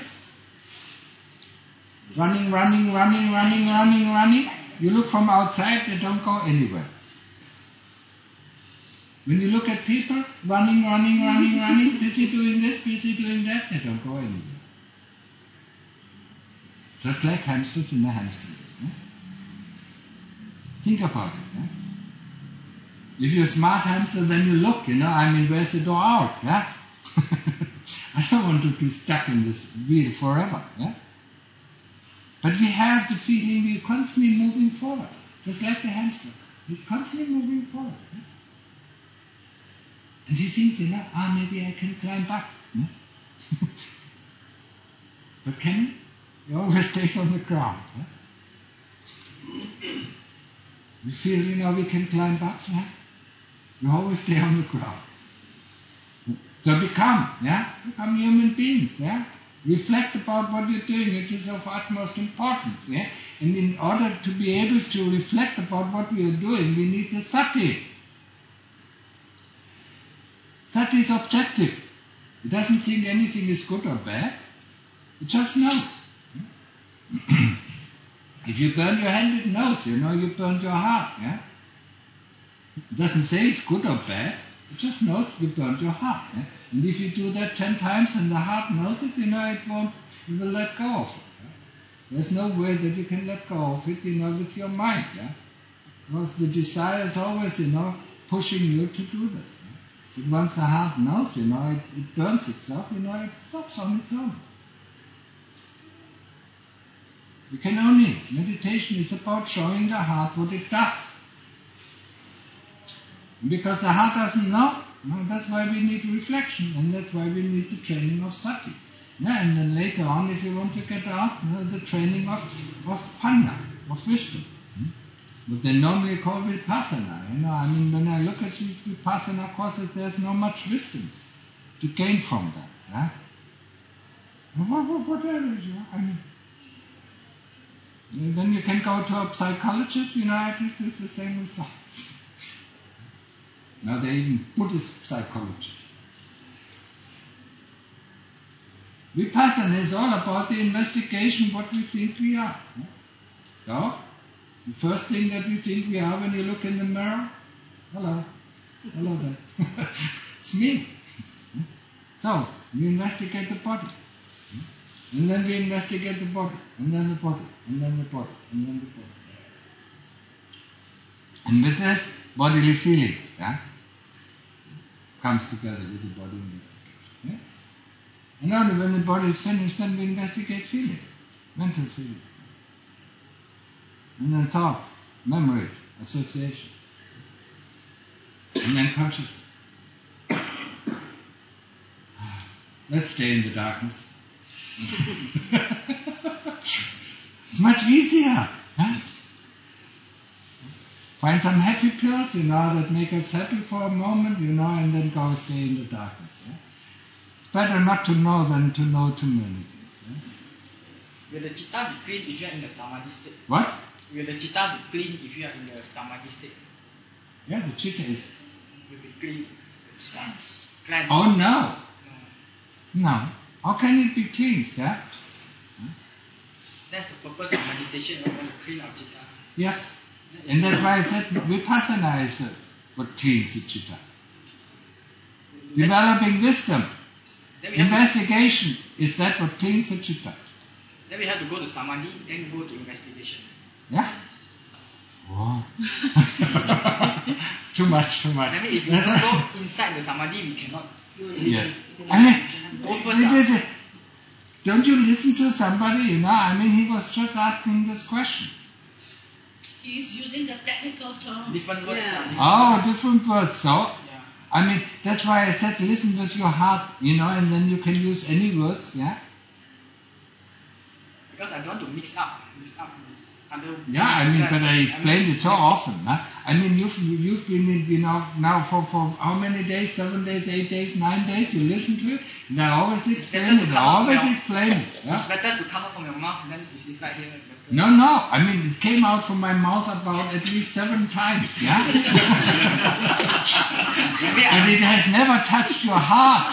Running, running, running, running, running, running. You look from outside, they don't go anywhere. When you look at people, running, running, running, running, busy doing this, busy doing that, they don't go anywhere. Just like hamsters in the hamster wheel. Eh? Think about it. Eh? If you're a smart hamster, then you look, you know, I mean, where's the door out? Yeah? I don't want to be stuck in this wheel forever. Yeah? But we have the feeling we're constantly moving forward, just like the hamster. He's constantly moving forward. Yeah? And he thinks, you know, ah, maybe I can climb back. Yeah? But can he? He always stays on the ground. Yeah? We feel, you know, we can climb back. Yeah? We always stay on the ground. So become, yeah, become human beings, yeah. Reflect about what you're doing. It is of utmost importance, yeah. And in order to be able to reflect about what we are doing, we need the sati. Sati is objective. It doesn't think anything is good or bad. It just knows. If you burn your hand, it knows. You know, you burned your heart, yeah. It doesn't say it's good or bad. It just knows you burned your heart. Yeah? And if you do that ten times and the heart knows it, you know, it won't, you will let go of it. Yeah? There's no way that you can let go of it, you know, with your mind. Yeah? Because the desire is always, you know, pushing you to do this. Yeah? But once the heart knows, you know, it, it burns itself, you know, it stops on its own. You can only, meditation is about showing the heart what it does. Because the heart doesn't know, no, that's why we need reflection, and that's why we need the training of sati. Yeah, and then later on, if you want to get out, you know, the training of, of panya, of wisdom. Hmm? What they normally call vipassana. You know, I mean, when I look at these vipassana courses, there's not much wisdom to gain from that. Yeah? What, what, what else, you know? I mean, then you can go to a psychologist, you know, at least it's the same results. Now they're even Buddhist psychologists. Vipassana is all about the investigation what we think we are. So, the first thing that we think we are when you look in the mirror, hello, hello there, it's me. So, we investigate the body. And then we investigate the body, and then the body, and then the body, and then the body. And with this, bodily feeling yeah, comes together with the body investigation. Yeah? And only when the body is finished, then we investigate feeling, mental feeling. And then thoughts, memories, association. And then consciousness. Let's stay in the darkness. It's much easier. Huh? Find some happy pills, you know, that make us happy for a moment, you know, and then go stay in the darkness. Yeah? It's better not to know than to know too many things. Yeah? Will the chitta be clean if you are in the samadhi state? What? Will the chitta be clean if you are in the samadhi state? Yeah, the chitta is... Will be clean. The chitta. Cleanse. Cleanse. Oh, no. No. No. How can it be cleansed? Yeah? That's the purpose of meditation, we want to clean our chitta. Yes. And that's why I said Vipassana is uh, what cleans the chitta. Developing wisdom, Then we, have investigation, is that what cleans the chitta? to, then we have to go to samadhi, then go to investigation. Yeah? Wow. Too much, too much. I mean, if you don't go inside the samadhi, we cannot. Yeah. I mean, Go first. it- it- uh, it- don't you listen to somebody, you know? I mean, he was just asking this question. He is using the technical terms. Different words. Yeah. uh, different Oh, words. different words. So, Yeah. I mean, that's why I said listen with your heart, you know, and then you can use any words, yeah? Because I don't want to mix up, mix up with other. Yeah, I mean, but I explained mean, it so often. Huh? I mean, you've you've been in, you know, now for, for how many days? Seven days, eight days, nine days. You listen to it, and I always It's explain better it. to I come out always from your- explain it. It's Yeah? better to come out from your mouth than it's inside here. Better. No, no. I mean, it came out from my mouth about at least seven times. Yeah, Maybe but I, it has never touched your heart.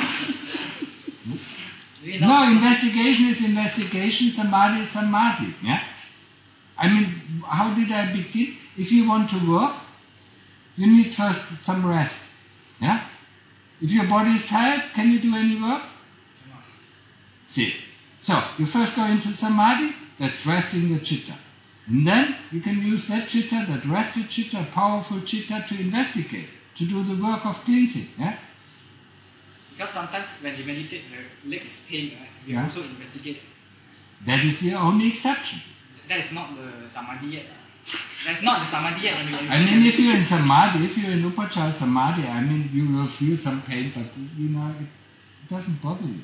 maybe No, not. investigation is investigation. Samadhi is samadhi. Yeah. I mean, how did I begin? If you want to work, you need first some rest. Yeah? If your body is tired, can you do any work? See. So, you first go into samadhi, that's resting the chitta. And then you can use that chitta, that rested chitta, powerful chitta, to investigate, to do the work of cleansing. Yeah? Because sometimes when you meditate, the leg is pain, right? We Yeah. also investigate. That is the only exception. That is not the samadhi yet. That's not the samadhi yet when you I investigate. mean, if you're in samadhi, if you're in upachara samadhi, I mean, you will feel some pain, but, you know, it, it doesn't bother you.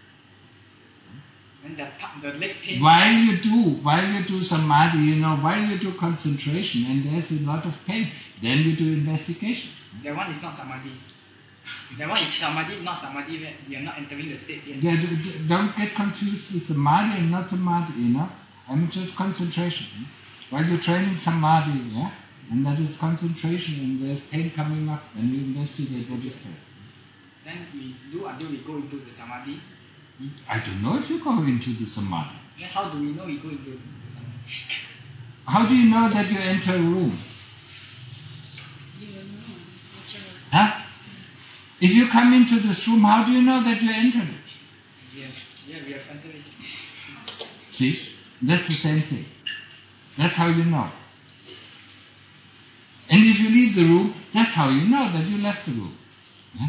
When that part, the leg pain. While you do, while you do samadhi, you know, while you do concentration, and there's a lot of pain, then you do investigation. That one is not samadhi. That one is samadhi, not samadhi yet. We are not entering the state yet. Yeah, d- d- don't get confused with samadhi and not samadhi, you know. I mean, just concentration. hmm? While you're training samadhi, yeah, and that is concentration, and there's pain coming up, and you investigate what is pain. Then we do until we go into the samadhi. I don't know if you go into the samadhi. Then how do we know we go into the samadhi? How do you know that you enter a room? You will know. Whichever. Huh? If you come into this room, how do you know that you entered it? Yes. Yeah, we have entered it. See? That's the same thing. That's how you know. And if you leave the room, that's how you know that you left the room. Yeah?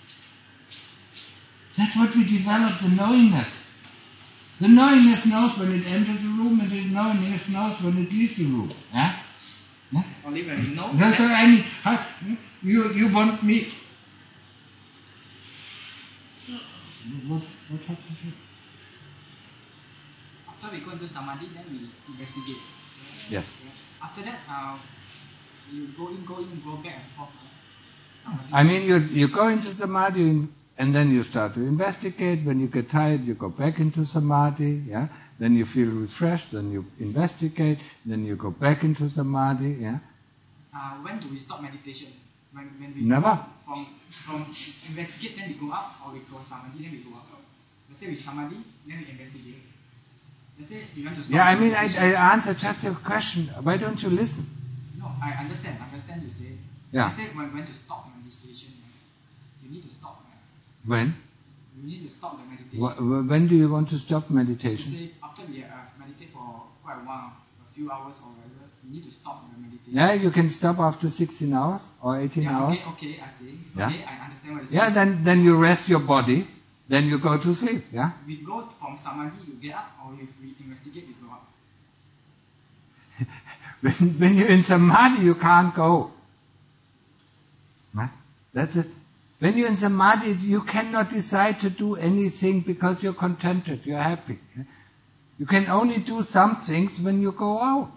That's what we develop, the knowingness. The knowingness knows when it enters the room, and the knowingness knows when it leaves the room. Yeah? Yeah? Only when we know. That's that- what I mean. How, you, you want me... What, what happened here? After we go into samadhi, then we investigate. Yes. After that, uh, you go in, go in, go back and forth. Right? Samadhi. I mean, you, you go into samadhi and then you start to investigate. When you get tired, you go back into samadhi. Yeah. Then you feel refreshed. Then you investigate. Then you go back into samadhi. Yeah. Uh, when do we stop meditation? When, when we Never. go from, from investigate, then we go up, or we go samadhi, then we go up. Let's say we samadhi, then we investigate. Let's say you want to stop. Yeah, I mean, I, I answered just your question. Why don't you listen? No, I understand. Understand you say. Yeah. I said when, when to stop meditation, right? You need to stop. Right? When? You need to stop the meditation. Wh- When do you want to stop Let's meditation? say after we uh, meditate for quite a while, a few hours or whatever, you need to stop the meditation. Yeah, you can stop after sixteen hours or eighteen yeah, hours. Okay, okay, I see. Yeah. Okay, I understand what you say. Yeah, then, then you rest your body, then you go to sleep, yeah? We go from samadhi, you get up, or if we investigate, we go up. when, when you're in samadhi, you can't go. Right? That's it. When you're in samadhi, you cannot decide to do anything because you're contented, you're happy. Yeah? You can only do some things when you go out.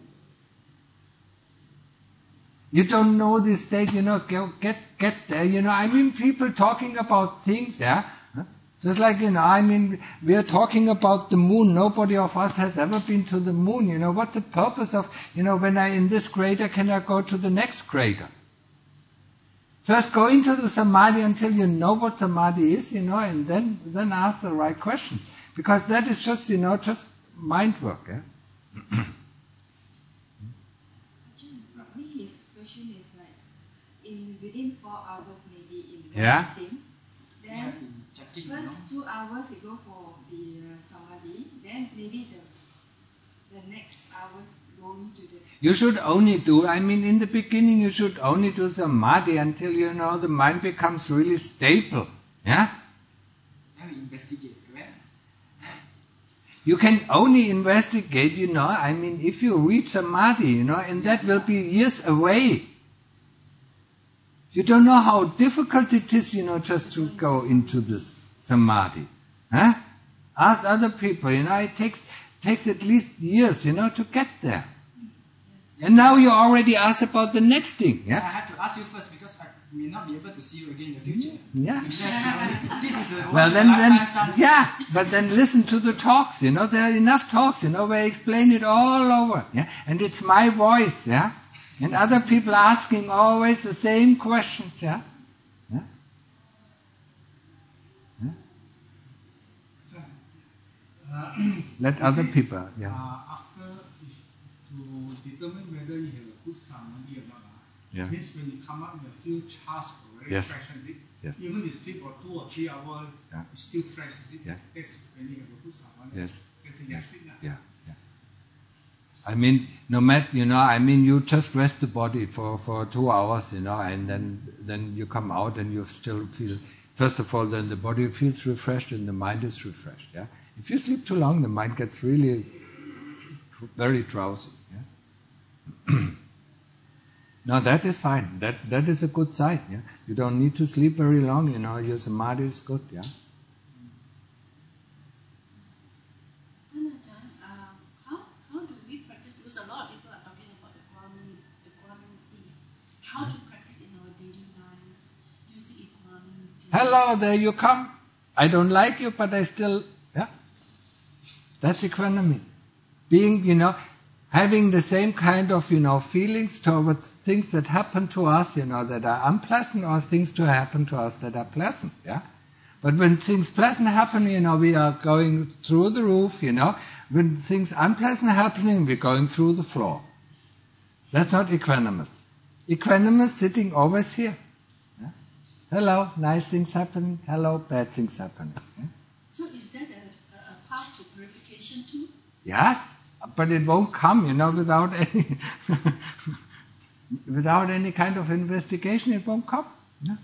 You don't know this state, you know, go, get get there, you know. I mean, people talking about things, yeah. Huh? Just like, you know, I mean, we are talking about the moon. Nobody of us has ever been to the moon, you know. What's the purpose of, you know, when I in this crater, can I go to the next crater? First, go into the samadhi until you know what samadhi is, you know, and then then ask the right question, because that is just, you know, just mind work, yeah. His question is like, in within four hours maybe in one Yeah. thing, We then have been checking, you know. first two hours you go for the uh, samadhi, then maybe the the next hours going to the You should only do, I mean, in the beginning you should only do samadhi until, you know, the mind becomes really stable, yeah? Then we investigate, correct? You can only investigate, you know, I mean, if you reach samadhi, you know, and that will be years away. You don't know how difficult it is, you know, just to go into this samadhi. Huh? Ask other people, you know, it takes takes at least years, you know, to get there. And now you already asked about the next thing, I yeah? have to ask you first because I may not be able to see you again in the future. Yeah. This is the Well, once in a then, then, lifetime chance. yeah, but then listen to the talks, you know, there are enough talks, you know, where I explain it all over, yeah, and it's my voice, yeah, and other people asking always the same questions, yeah, yeah, yeah? Uh, Let you other see, people, yeah, Uh, after, if, to determine whether you have a good samadhi or not, uh, Yeah. means when you come out, you feel charged or very Yes. fresh, is it? Yes. Even you sleep for two or three hours, Yeah. it's still fresh, is it? Yeah. That's when you have a good samadhi. Yes. That's the Yes. next thing. uh. yeah, yeah. I mean, no matter, you know, I mean, you just rest the body for, for two hours, you know, and then then you come out and you still feel, first of all, then the body feels refreshed and the mind is refreshed, yeah. If you sleep too long, the mind gets really tr- very drowsy, yeah. No, that is fine. That that is a good sign, yeah. You don't need to sleep very long, you know, your samadhi is good, yeah. Anathan, uh, how how do we practice? Because a lot of people are talking about the equanimity, equanimity. How to practice in our daily lives using equanimity? Hello, there you come. I don't like you, but I still, yeah. That's equanimity. Being, you know, having the same kind of, you know, feelings towards things that happen to us, you know, that are unpleasant, or things to happen to us that are pleasant, yeah. But when things pleasant happen, you know, we are going through the roof, you know. When things unpleasant happening, we're going through the floor. That's not equanimous. Equanimous sitting always here. Yeah? Hello, nice things happening. Hello, bad things happening. Yeah? So is that a, a, a path to purification too? Yes, but it won't come, you know, without any without any kind of investigation. It won't come. Yeah?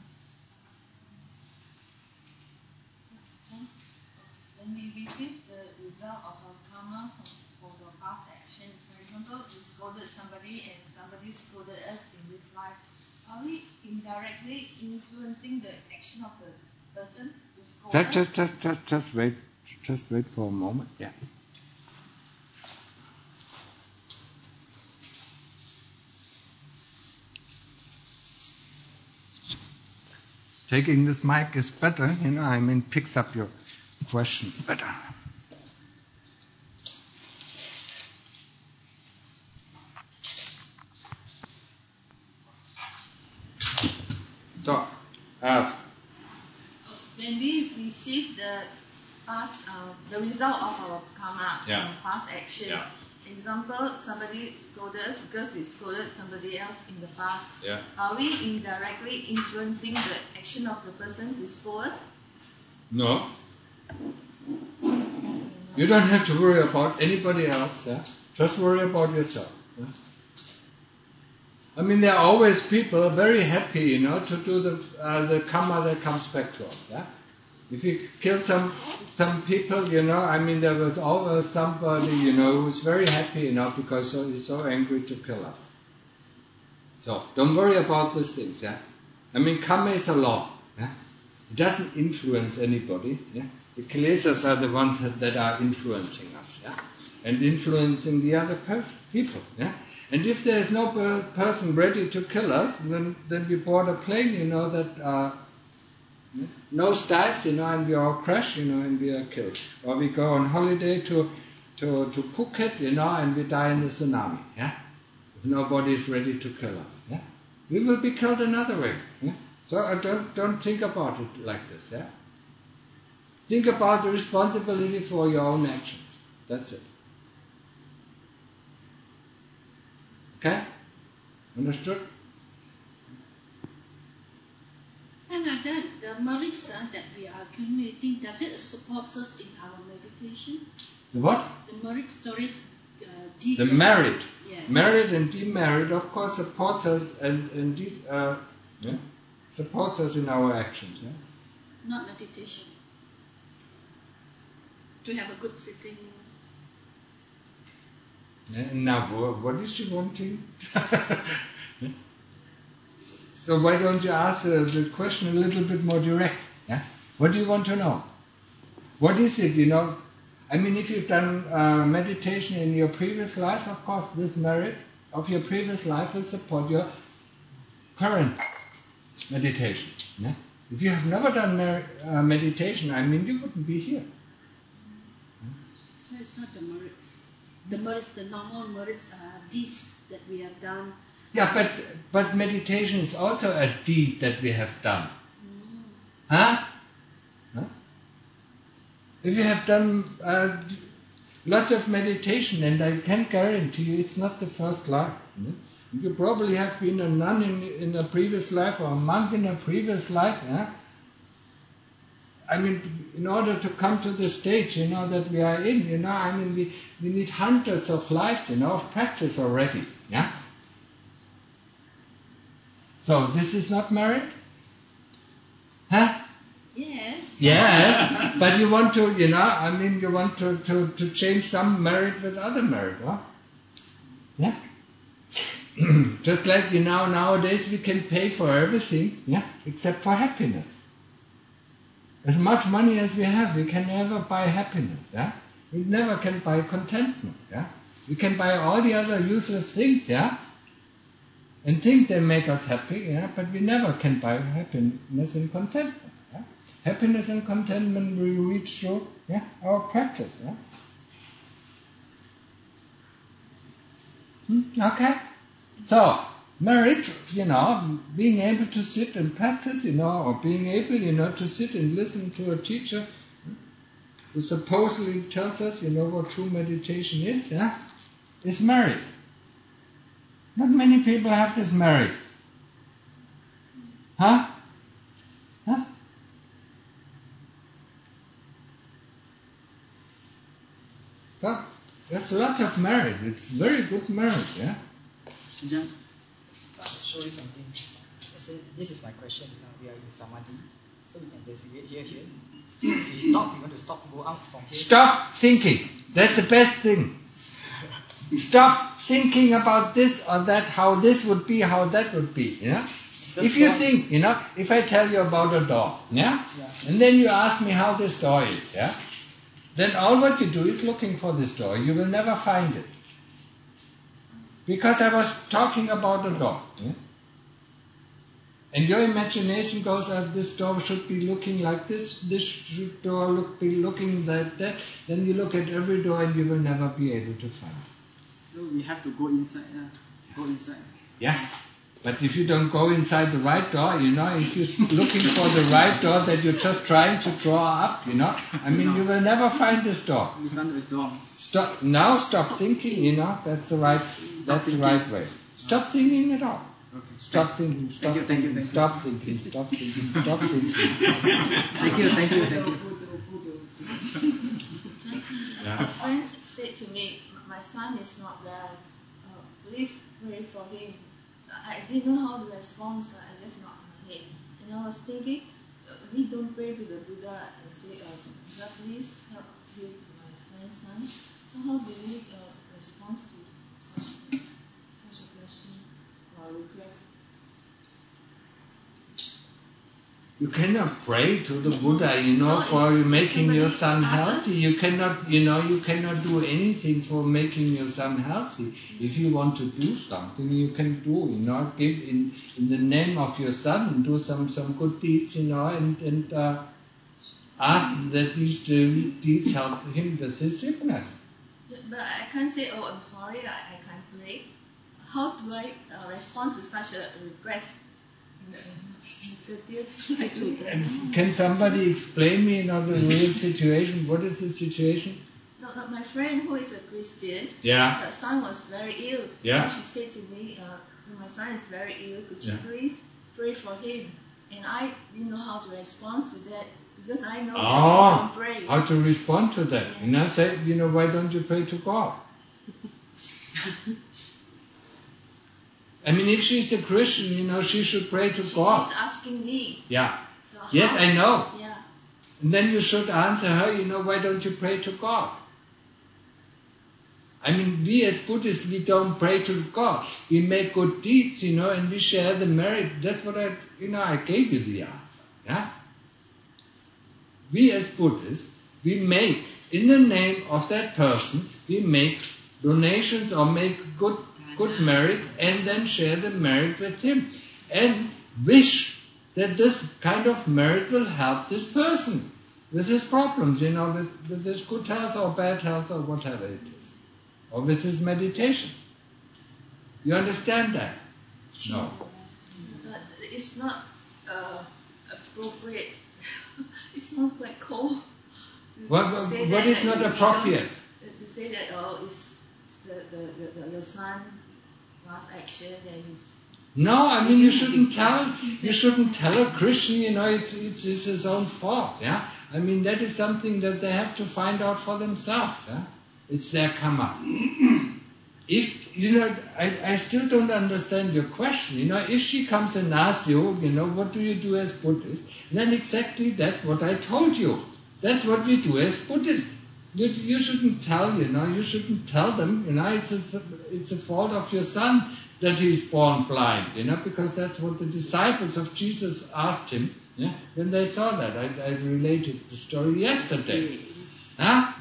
When we repeat the result of our karma for, for the past actions, for example, we scolded somebody and somebody scolded us in this life, are we indirectly influencing the action of the person to scold Just, us? just, just, just, just wait, just wait for a moment. Yeah. Taking this mic is better, you know. I mean, picks up your questions better. receive the past, uh, the result of our karma Yeah. from past action. Yeah. Example, somebody scolded us because we scolded somebody else in the past. Yeah. Are we indirectly influencing the action of the person to scold us? No. You don't have to worry about anybody else. Yeah? Just worry about yourself. Yeah? I mean, there are always people very happy, you know, to do the uh, the karma that comes back to us. Yeah? If you kill some some people, you know, I mean, there was always somebody, you know, who was very happy, you know, because so, he's so angry to kill us. So don't worry about these things. Yeah? I mean, karma is a law. Yeah? It doesn't influence anybody. Yeah? The kilesas are the ones that, that are influencing us, yeah? And influencing the other pers- people. Yeah? And if there is no per- person ready to kill us, then, then we board a plane, you know, that uh, nose dives, you know, and we all crash, you know, and we are killed. Or we go on holiday to, to, to Phuket, you know, and we die in the tsunami. Yeah? If nobody is ready to kill us. Yeah? We will be killed another way. Yeah? So uh, don't, don't think about it like this. Yeah? Think about the responsibility for your own actions. That's it. Okay? Understood? And uh, that the merits uh, that we are accumulating, does it support us in our meditation? The what? The merit stories. Uh, The deep- merit. Yes. Merit and demerit, of course, supports us and, and de- uh, yeah? supports us in our actions. Yeah? Not meditation. To have a good sitting. And now, what is she wanting? So why don't you ask uh, the question a little bit more direct? Yeah? What do you want to know? What is it, you know? I mean, if you've done uh, meditation in your previous life, of course, this merit of your previous life will support your current meditation. Yeah? If you have never done mer- uh, meditation, I mean, you wouldn't be here. So it's not the merits. The merits, the normal merits, uh, deeds that we have done. Yeah, but but meditation is also a deed that we have done. Mm. Huh? Huh? If you have done uh, lots of meditation, and I can guarantee you it's not the first life. Hmm? You probably have been a nun in, in a previous life or a monk in a previous life. Huh? I mean, in order to come to the stage, you know, that we are in, you know, I mean, we, we need hundreds of lives, you know, of practice already. Yeah? So, this is not merit? Huh? Yes. Yes, but you want to, you know, I mean, you want to, to, to change some merit with other merit, huh? Yeah? Just like, you know, nowadays we can pay for everything, yeah, except for happiness. As much money as we have, we can never buy happiness, yeah? We never can buy contentment, yeah? We can buy all the other useless things, yeah? And think they make us happy, yeah? But we never can buy happiness and contentment, yeah? Happiness and contentment we reach through, yeah, our practice, yeah? Hmm? Okay? So, merit, you know, being able to sit and practice, you know, or being able, you know, to sit and listen to a teacher who supposedly tells us, you know, what true meditation is, yeah, is merit. Not many people have this merit. Huh? Huh? So, that's a lot of merit. It's very good merit, yeah? John, so I'll show you something. Let's say this is my question. Now we are in samadhi, so we investigate here, here. We stop. We want to stop. Go out from here. Stop thinking. That's the best thing. Stop thinking about this or that, how this would be, how that would be. Yeah. Just If you go on. think, you know, if I tell you about a door, yeah, Yeah. and then you ask me how this door is, yeah, then all what you do is looking for this door. You will never find it. Because I was talking about a door. Yeah? And your imagination goes, uh, this door should be looking like this, this should door look be looking like that. Then you look at every door and you will never be able to find it. So we have to go inside. Uh, go inside. Yes. But if you don't go inside the right door, you know, if you're looking for the right door that you're just trying to draw up, you know, I mean, you will never find this door. Stop now. Stop thinking. You know, that's the right. That's the right way. Stop thinking at all. Stop thinking. Stop thinking. Stop thinking. Stop thinking. Stop thinking. Thank you. Thank you. Thank you. A friend said to me, my son is not well. Uh, please pray for him. I didn't know how to respond, so I just knocked my head. And I was thinking, uh, we don't pray to the Buddha and say, uh, Buddha, please help heal my friend's son. So how do we uh, respond to such, such a question or request? You cannot pray to the Buddha, you know, So for if making your somebody son asks healthy. us- You cannot, you know, you cannot do anything for making your son healthy. If you want to do something, you can do, you know, give in, in the name of your son and do some, some good deeds, you know, and, and uh, ask that these deeds help him with his sickness. But I can't say, oh, I'm sorry, I, I can't pray. How do I uh, respond to such a request? In the, in the thirtieth And can somebody explain me, you know, the real situation? What is the situation? No, no, my friend who is a Christian, Yeah. her son was very ill. Yeah. And she said to me, uh, my son is very ill, could you Yeah. please pray for him? And I didn't know how to respond to that because I know that Oh, we don't pray. how to respond to that? You know, say, you know, why don't you pray to God? I mean, if she's a Christian, you know, she should pray to She- God. She's asking me. Yeah. So Yes, how- I know. Yeah. And then you should answer her, you know, why don't you pray to God? I mean, we as Buddhists, we don't pray to God. We make good deeds, you know, and we share the merit. That's what I, you know, I gave you the answer. Yeah? We as Buddhists, we make, in the name of that person, we make donations or make good good merit and then share the merit with him. And wish that this kind of merit will help this person with his problems, you know, with, with his good health or bad health or whatever it is. Or with his meditation. You understand that? No. But it's not uh, appropriate. It sounds quite cold. To, What, to what, say what that, is that not you- you appropriate? don't- To say that, oh, it's, it's the, the, the, the, your son last action and he's. No, I mean, you shouldn't tell, you shouldn't tell a Christian, you know, it's, it's, it's his own fault, yeah? I mean, that is something that they have to find out for themselves, yeah? It's their karma. If, you know, I, I still don't understand your question, you know, if she comes and asks you, you know, what do you do as Buddhist, then exactly that what I told you. That's what we do as Buddhists. You, you shouldn't tell, you know, you shouldn't tell them, you know, it's a, it's a fault of your son that he's born blind, you know, because that's what the disciples of Jesus asked him, yeah, when they saw that. I, I related the story yesterday. Huh?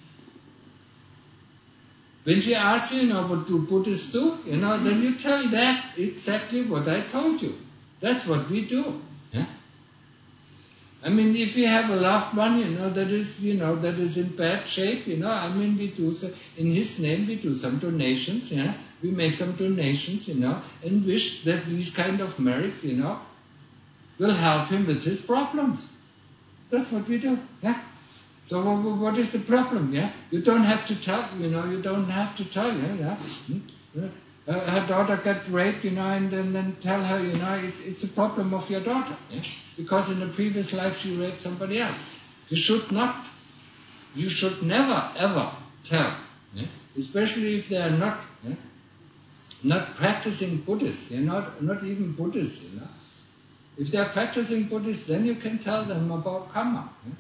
When she asks you, you know, what do Buddhists do, you know, then you tell that exactly what I told you. That's what we do. Yeah? I mean, if we have a loved one, you know, that is, you know, that is in bad shape, you know, I mean, we do, so, in his name, we do some donations, yeah, we make some donations, you know, and wish that these kind of merit, you know, will help him with his problems. That's what we do, yeah. So what is the problem, yeah? You don't have to tell, you know, you don't have to tell, yeah, yeah. Hmm? Uh, her daughter got raped, you know, and then, then tell her, you know, it, it's a problem of your daughter, yeah? Because in a previous life she raped somebody else. You should not, you should never, ever tell, yeah? Especially if they are not, yeah? Not practicing Buddhists, you're not, not even Buddhists, you know. If they are practicing Buddhists, then you can tell them about karma, yeah?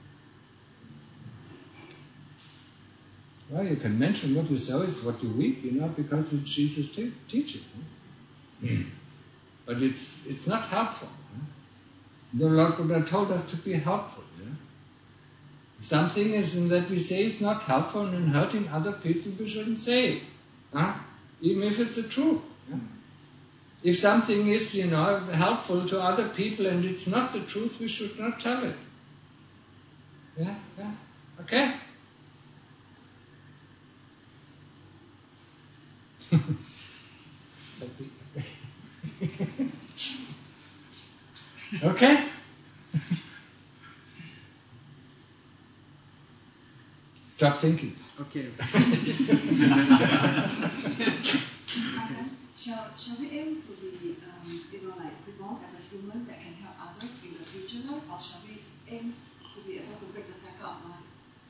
Well, you can mention what you sow is what you reap, you know, because it's Jesus' te- teaching. Hmm? But it's it's not helpful. Huh? The Lord Buddha told us to be helpful. Yeah? Something is in that we say is not helpful and in hurting other people we shouldn't say it. Huh? Even if it's the truth. Yeah? If something is, you know, helpful to other people and it's not the truth, we should not tell it. Yeah? Yeah? Okay? Okay? Stop thinking. Okay. shall, shall we aim to be, um, you know, like reborn as a human that can help others in the future life, or shall we aim to be able to break the cycle of life?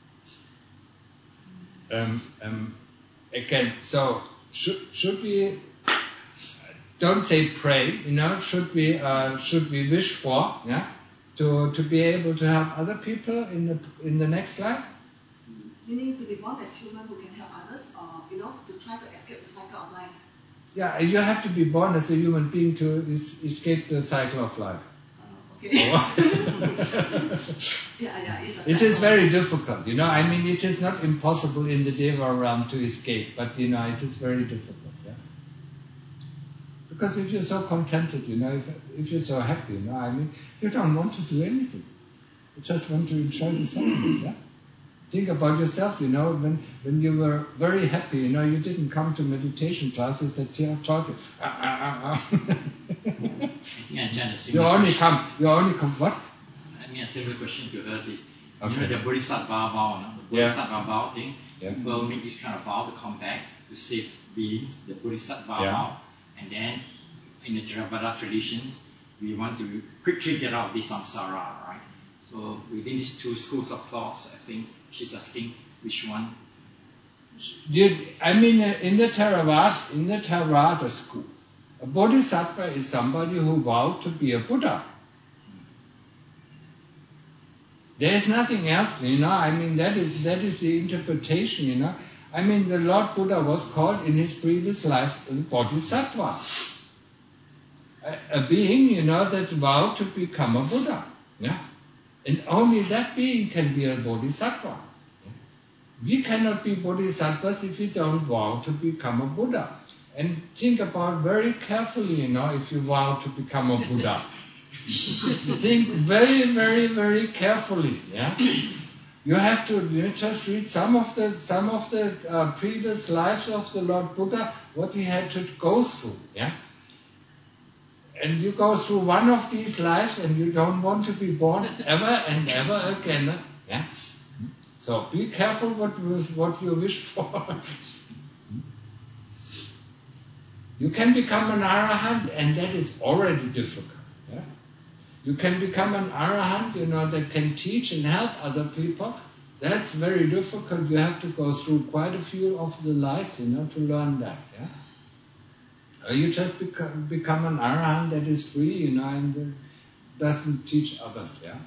Um, um, again, so should should we? Don't say pray. You know, should we? Uh, should we wish for? Yeah, to to be able to help other people in the in the next life. Meaning to be born as human who can help others, or you know, to try to escape the cycle of life. Yeah, you have to be born as a human being to es- escape the cycle of life. Uh, okay. yeah, yeah, it's a It is very difficult, you know. I mean, it is not impossible in the Deva realm to escape, but you know, it is very difficult. Yeah. Because if you're so contented, you know, if if you're so happy, you know, I mean, you don't want to do anything. You just want to enjoy the sacrament. Yeah. Think about yourself, you know, when, when you were very happy, you know, you didn't come to meditation classes that taught you. Ah, ah, ah, ah. Yeah, Jan, a you similar only question. come, you only come, what? I mean, a similar question to hers is, Okay. you know, the Bodhisattva vow, no? The Yeah. Bodhisattva vow thing, Yeah. people make this kind of vow to come back to save beings, the Bodhisattva Yeah. vow, and then in the Theravada traditions, we want to quickly get out of this samsara, right? So within these two schools of thoughts, I think she's asking which one. Did, I mean, uh, in the Theravada, in the Theravada school, a Bodhisattva is somebody who vowed to be a Buddha. There is nothing else, you know. I mean, that is that is the interpretation, you know. I mean, the Lord Buddha was called in his previous life a Bodhisattva, a, a being, you know, that vowed to become a Buddha. Yeah. And only that being can be a bodhisattva. We cannot be bodhisattvas if we don't vow to become a Buddha. And think about very carefully, you know, if you vow to become a Buddha. Think very, very, very carefully. Yeah, you have to you know, just read some of the some of the uh, previous lives of the Lord Buddha, what he had to go through. Yeah. And you go through one of these lives and you don't want to be born ever and ever again. Yeah? So be careful what, what you wish for. You can become an arahant and that is already difficult. Yeah? You can become an arahant, you know, that can teach and help other people. That's very difficult. You have to go through quite a few of the lives, you know, to learn that. Yeah? Or you just become, become an arahant that is free, you know, and uh, doesn't teach others, yeah.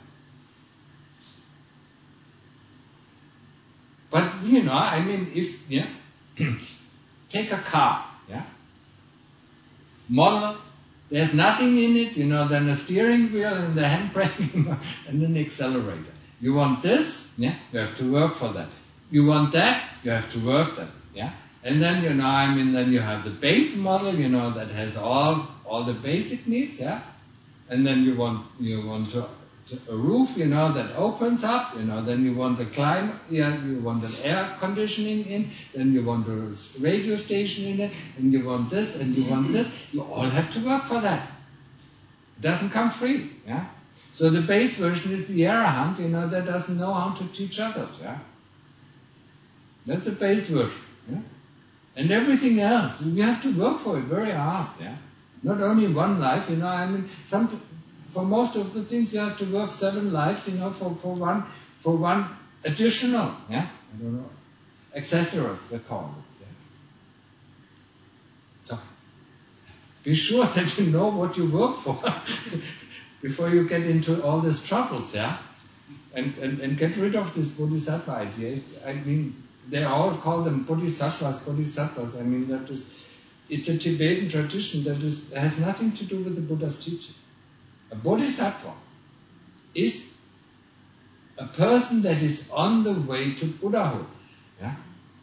But you know, I mean, if yeah, take a car, yeah. Model, there's nothing in it, you know, than a steering wheel and the handbrake, you know, and an accelerator. You want this, yeah, you have to work for that. You want that, you have to work that, yeah. And then, you know, I mean, then you have the base model, you know, that has all all the basic needs, yeah. And then you want you want to, to a roof, you know, that opens up, you know. Then you want the climate, yeah, you want an air conditioning in. Then you want a radio station in it, and you want this, and you want this. You all have to work for that. It doesn't come free, yeah. So the base version is the arahant, you know, that doesn't know how to teach others, yeah. That's a base version, yeah. And everything else, you have to work for it very hard, yeah. Not only one life, you know, I mean, some, for most of the things you have to work seven lives, you know, for, for one for one additional, yeah, I don't know, accessories they call it. Yeah? So be sure that you know what you work for before you get into all these troubles, yeah, and and, and get rid of this bodhisattva idea. I mean, they all call them bodhisattvas, bodhisattvas. I mean, that is, it's a Tibetan tradition that is has nothing to do with the Buddha's teaching. A bodhisattva is a person that is on the way to Buddhahood. Yeah?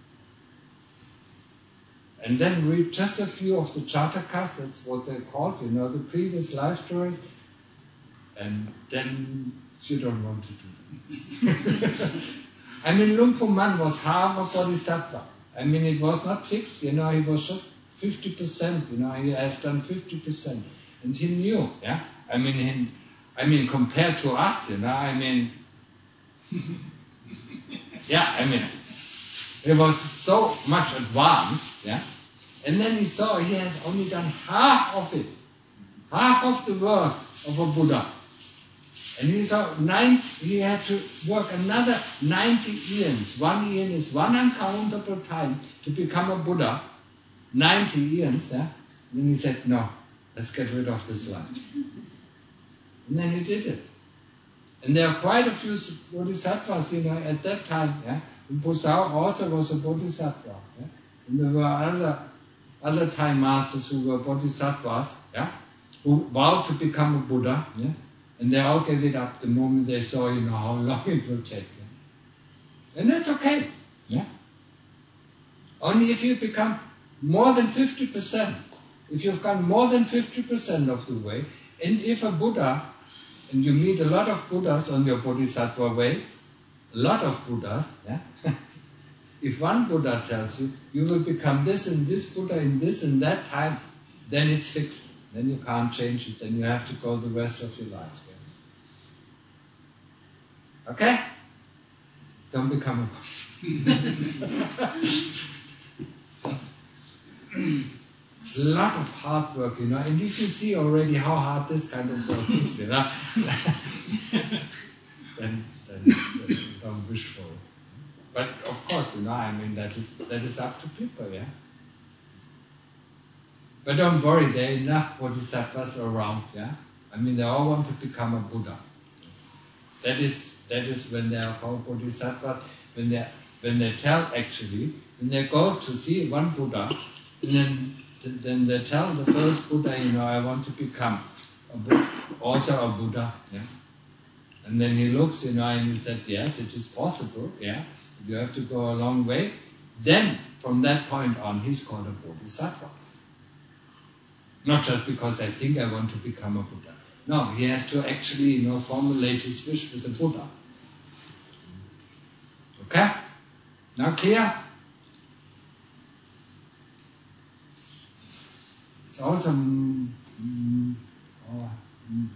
And then read just a few of the Jatakas, that's what they're called, you know, the previous life stories, and then you don't want to do them. I mean, Luang Pu Man was half a bodhisattva. I mean, it was not fixed, you know, he was just fifty percent, you know, he has done fifty percent. And he knew, yeah, I mean, he, I mean, compared to us, you know, I mean, yeah, I mean, it was so much advanced, yeah. And then he saw he has only done half of it, half of the work of a Buddha. And he saw nine, he had to work another ninety years. One eon is one uncountable time to become a Buddha. ninety years, yeah. And then he said, no, let's get rid of this life. And then he did it. And there are quite a few bodhisattvas, you know, at that time, yeah. And Posao also was a bodhisattva, yeah. And there were other other time masters who were bodhisattvas, yeah, who vowed to become a Buddha, yeah. And they all gave it up the moment they saw, you know, how long it will take. Yeah? And that's okay. Yeah? Only if you become more than fifty percent, if you've gone more than fifty percent of the way, and if a Buddha, and you meet a lot of Buddhas on your bodhisattva way, a lot of Buddhas, yeah? If one Buddha tells you, you will become this and this Buddha in this and that time, then it's fixed. Then you can't change it. Then you have to go the rest of your lives. Yeah? Okay? Don't become a Buddha. It's a lot of hard work, you know. And if you see already how hard this kind of work is, you know, then, then, then don't wish for it. But of course, you know, I mean, that is that is up to people, yeah. But don't worry, there are enough bodhisattvas around, yeah? I mean, they all want to become a Buddha. That is that is when they are called bodhisattvas, when they when they tell actually, when they go to see one Buddha, and then then they tell the first Buddha, you know, I want to become a Buddha, also a Buddha, yeah? And then he looks, you know, and he said, yes, it is possible, yeah? You have to go a long way. Then, from that point on, he's called a bodhisattva. Not just because I think I want to become a Buddha. No, he has to actually, you know, formulate his wish with a Buddha. Okay? Now clear? It's also mm, mm, oh, mm.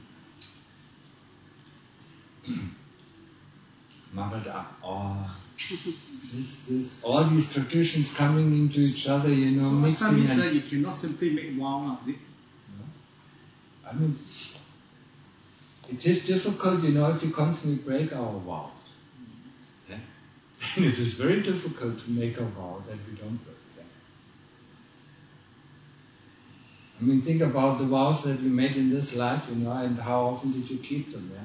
Maharada, oh, this, this, all these traditions coming into each other, you know, so mixing. So and, uh, you cannot simply make vow out of it. No. I mean, it is difficult, you know, if we constantly break our vows. Yeah? Then it is very difficult to make a vow that we don't break. Yeah? I mean, think about the vows that you made in this life, you know, and how often did you keep them, yeah?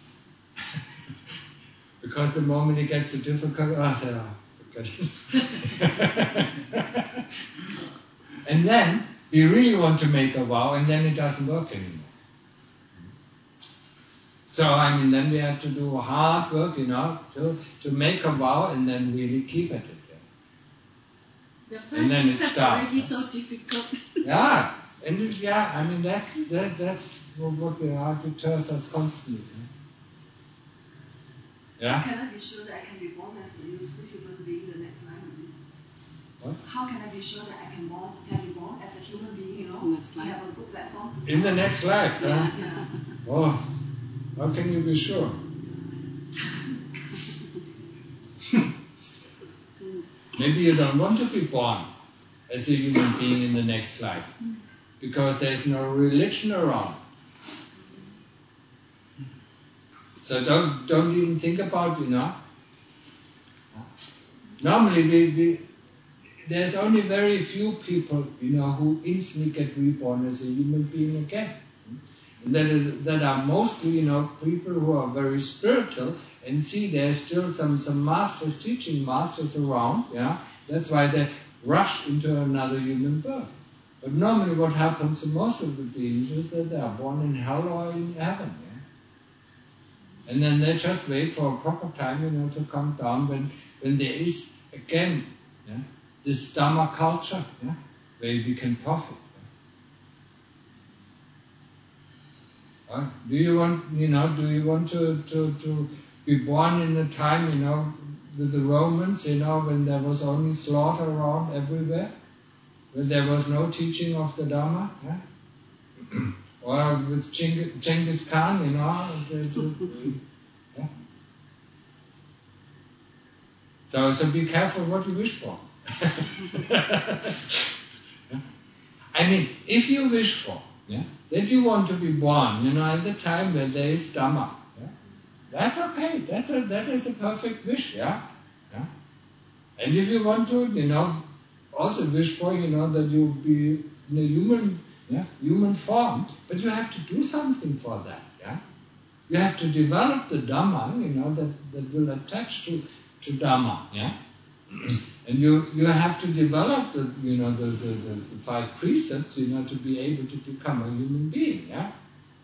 Because the moment it gets so difficult, oh, I say, oh, forget it. And then we really want to make a vow, and then it doesn't work anymore. So, I mean, then we have to do hard work, you know, to, to make a vow and then really keep at it. The And then five it steps starts, already yeah. so difficult. Yeah, and it, yeah, I mean, that's that, that's what we are, it deters us constantly. Yeah? How can I be sure that I can be born as a useful human being in the next life? Is it? What? How can I be sure that I can born can be born as a human being, you know, Next to life. have a good platform to In the serve? next life, huh? Yeah, yeah. Oh, how can you be sure? Maybe you don't want to be born as a human being in the next life because there's no religion around. So don't don't even think about, you know. Normally, we, we, there's only very few people, you know, who instantly get reborn as a human being again. And that is that are mostly, you know, people who are very spiritual and see there's still some some masters, teaching masters around. Yeah, that's why they rush into another human birth. But normally, what happens to most of the beings is that they are born in hell or in heaven. Yeah? And then they just wait for a proper time, you know, to come down when, when there is, again, yeah, this Dhamma culture, yeah, where we can profit. Yeah. Right? Do you want, you know, do you want to, to, to be born in a time, you know, with the Romans, you know, when there was only slaughter around everywhere, when there was no teaching of the Dhamma? Yeah? Or with Ching- Genghis Khan, you know. the- the- yeah. So, so be careful what you wish for. I mean, if you wish for, yeah, that you want to be born, you know, at the time when there is Dhamma, yeah, that's okay. That's a, that is a perfect wish, yeah? yeah. And if you want to, you know, also wish for, you know, that you be in a human, yeah, human form, but you have to do something for that, yeah. You have to develop the Dhamma, you know, that, that will attach to, to Dhamma, yeah. And you, you have to develop the, you know, the, the, the, the five precepts, you know, to be able to become a human being, yeah.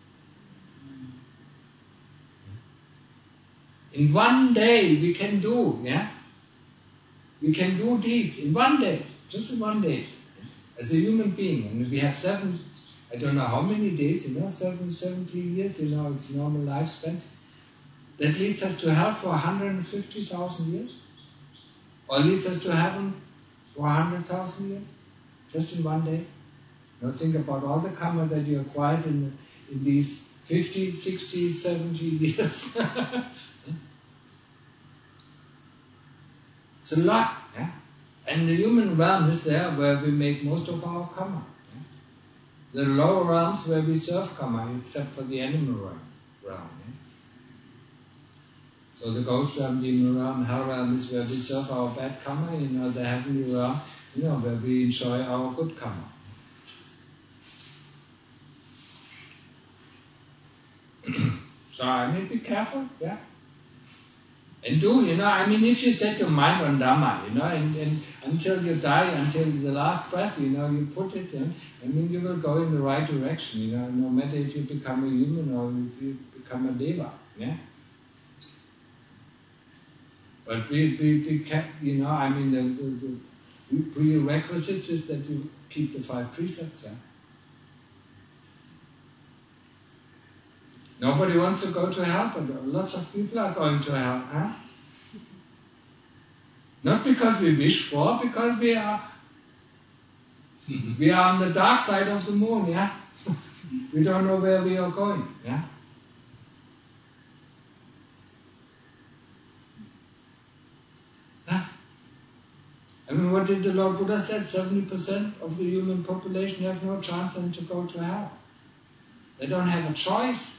In one day we can do, yeah. We can do deeds in one day, just in one day, as a human being. And we have seven, I don't know how many days, you know, seven, seventy years, you know, it's normal lifespan. That leads us to hell for one hundred fifty thousand years. Or leads us to heaven for one hundred thousand years, just in one day. Now think about all the karma that you acquired in, in these fifty, sixty, seventy years. It's a lot. Yeah? And the human realm is there where we make most of our karma. Yeah? The lower realms where we serve karma, except for the animal realm. realm yeah? So the ghost realm, demon realm, hell realm is where we serve our bad karma. You know, the heavenly realm, you know, where we enjoy our good karma. So I mean, be careful, yeah. And do, you know, I mean, if you set your mind on Dhamma, you know, and, and until you die, until the last breath, you know, you put it in, I mean, you will go in the right direction, you know, no matter if you become a human or if you become a deva, yeah. But be, be, be kept, you know, I mean, the, the, the prerequisites is that you keep the five precepts, yeah. Nobody wants to go to hell, but lots of people are going to hell, huh? Not because we wish for, because we are we are on the dark side of the moon, yeah? We don't know where we are going, yeah? Huh? I mean, what did the Lord Buddha said? seventy percent of the human population have no chance then to go to hell. They don't have a choice.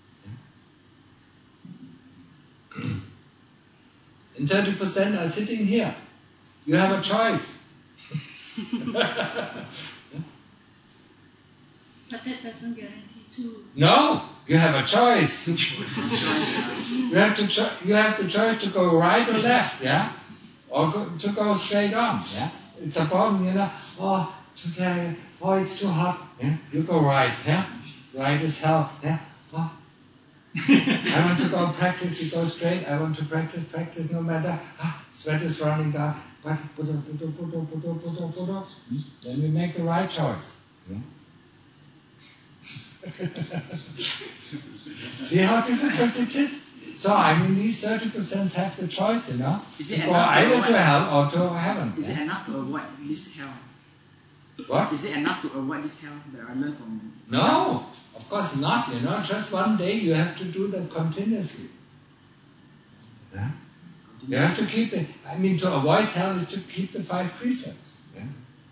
And thirty percent are sitting here. You have a choice. But that doesn't guarantee to. No, you have a choice. you have to cho- you have the choice to go right or left, yeah, or go, to go straight on, yeah. It's about, you know, oh today, oh it's too hot, yeah. You go right, yeah, right as hell, yeah. Oh. I want to go practice, you go straight. I want to practice, practice no matter. Ah, sweat is running down. But then we make the right choice. Yeah? See how difficult it is? So, I mean, these thirty percent have the choice, you know, Is to it go enough to either avoid- to hell or to heaven. Is yeah? it enough to avoid this hell? What? Is it enough to avoid this hell that I learned from? No, of course not, you know. Just one day you have to do that continuously. Yeah? You have to keep the, I mean, to avoid hell is to keep the five precepts. Yeah?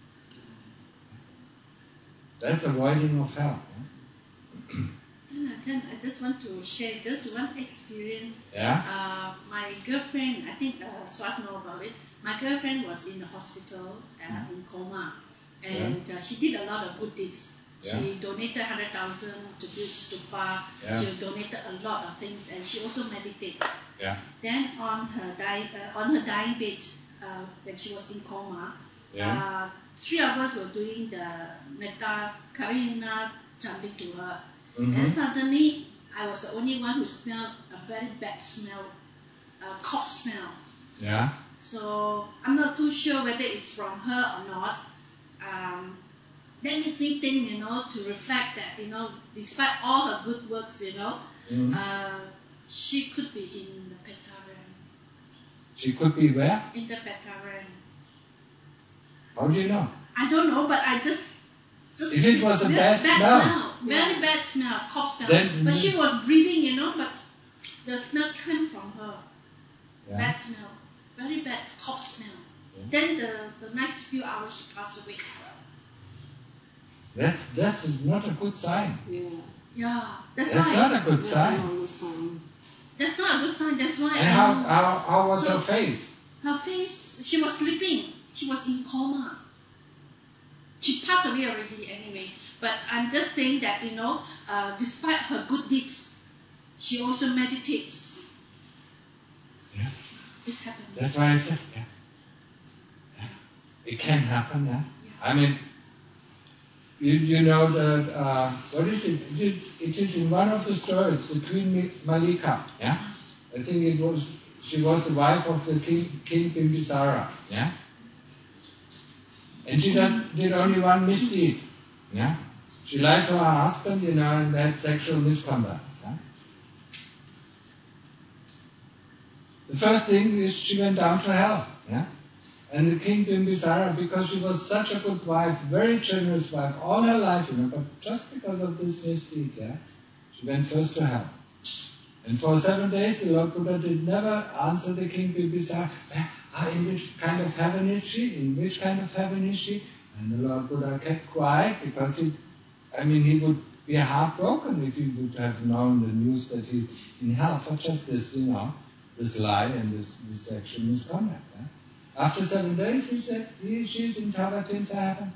That's avoiding of hell. Yeah? Then, then I just want to share just one experience. Yeah? Uh, my girlfriend, I think uh, Swas know about it. My girlfriend was in the hospital uh, in coma, and uh, she did a lot of good deeds. Yeah. She donated one hundred thousand to build stupa. Yeah. She donated a lot of things, and she also meditates. Yeah. Then on her dying uh, on her dying bed, uh, when she was in coma, Yeah. uh, three of us were doing the metta karina chanting to her. Mhm. And suddenly, I was the only one who smelled a very bad smell, a corpse smell. Yeah. So I'm not too sure whether it's from her or not. Um, that makes me think, you know, to reflect that, you know, despite all her good works, you know, Mhm. uh, she could be in the Petaran. She could be where? In the Petaran. How do you know? I don't know, but I just, just If it was a this bad smell. very Yeah. bad smell, cough smell. Then- but she was breathing, you know, but the smell came from her. Yeah. Bad smell, very bad cough smell. Yeah. Then the, the next few hours she passed away. That's that's not a good sign. Yeah. Yeah, that's, That's why. not a good That's sign. not a good sign. That's not a good sign. That's why. And I how, know. how, how was So- her face? Her face, she was sleeping. She was in coma. She passed away already anyway. But I'm just saying that, you know, uh, despite her good deeds, she also meditates. Yeah. This happens. That's why I said, yeah. Yeah. It can happen, yeah. Yeah. I mean, you, you know that, uh, what is it? it? It is in one of the stories, the Queen Mi- Malika, yeah? I think it was, she was the wife of the King, King Bimbisara, yeah? And she did, did only one misdeed, yeah? She lied to her husband, you know, and had sexual misconduct, yeah? The first thing is she went down to hell, yeah? And the King Bimbisara, because she was such a good wife, very generous wife, all her life, you know, but just because of this misdeed, yeah, she went first to hell. And for seven days, the Lord Buddha did never answer the King Bimbisara, ah, in which kind of heaven is she? In which kind of heaven is she? And the Lord Buddha kept quiet because he, I mean, he would be heartbroken if he would have known the news that he's in hell for just this, you know, this lie and this, this sexual misconduct. Yeah? After seven days, he said, he, she's in Tavatimsa heaven.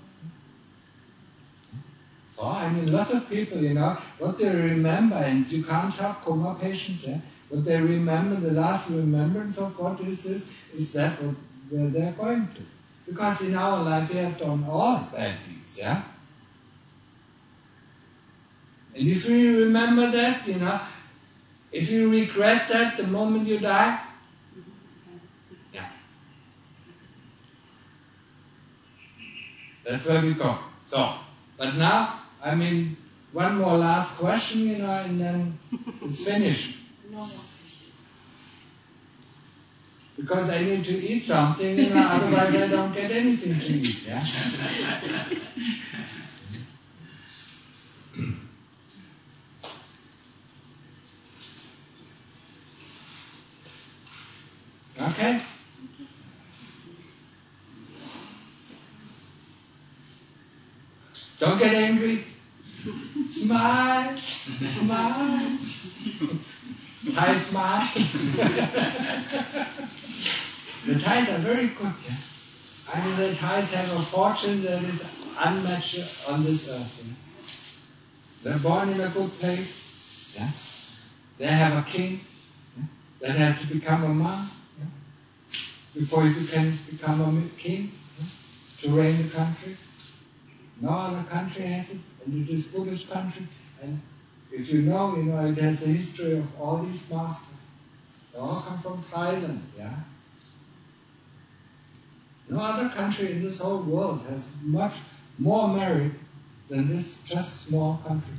So, I mean, lots of people, you know, what they remember, and you can't help coma patients, yeah? What they remember, the last remembrance of what is this, is that what where they're going to. Because in our life, we have done all bad deeds, yeah? And if you remember that, you know, if you regret that the moment you die, yeah. That's where we go. So, but now, I mean, one more last question, you know, and then it's finished. No more. Because I need to eat something, you know, otherwise I don't get anything to eat, yeah? Okay? Don't get angry. Smile, smile. Thai smile. The Thais are very good, yeah? I mean, the Thais have a fortune that is unmatched on this earth, yeah? They're born in a good place, yeah? They have a king, yeah? That has to become a monk, yeah? Before you can become a king, yeah? To reign the country. No other country has it, and it is Buddhist country. And if you know, you know, it has a history of all these masters. They all come from Thailand, yeah? No other country in this whole world has much more merit than this just small country.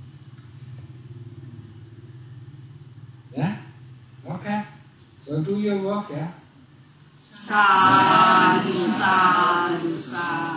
Yeah? Okay? So do your work, yeah? Sadhu, sadhu, sadhu.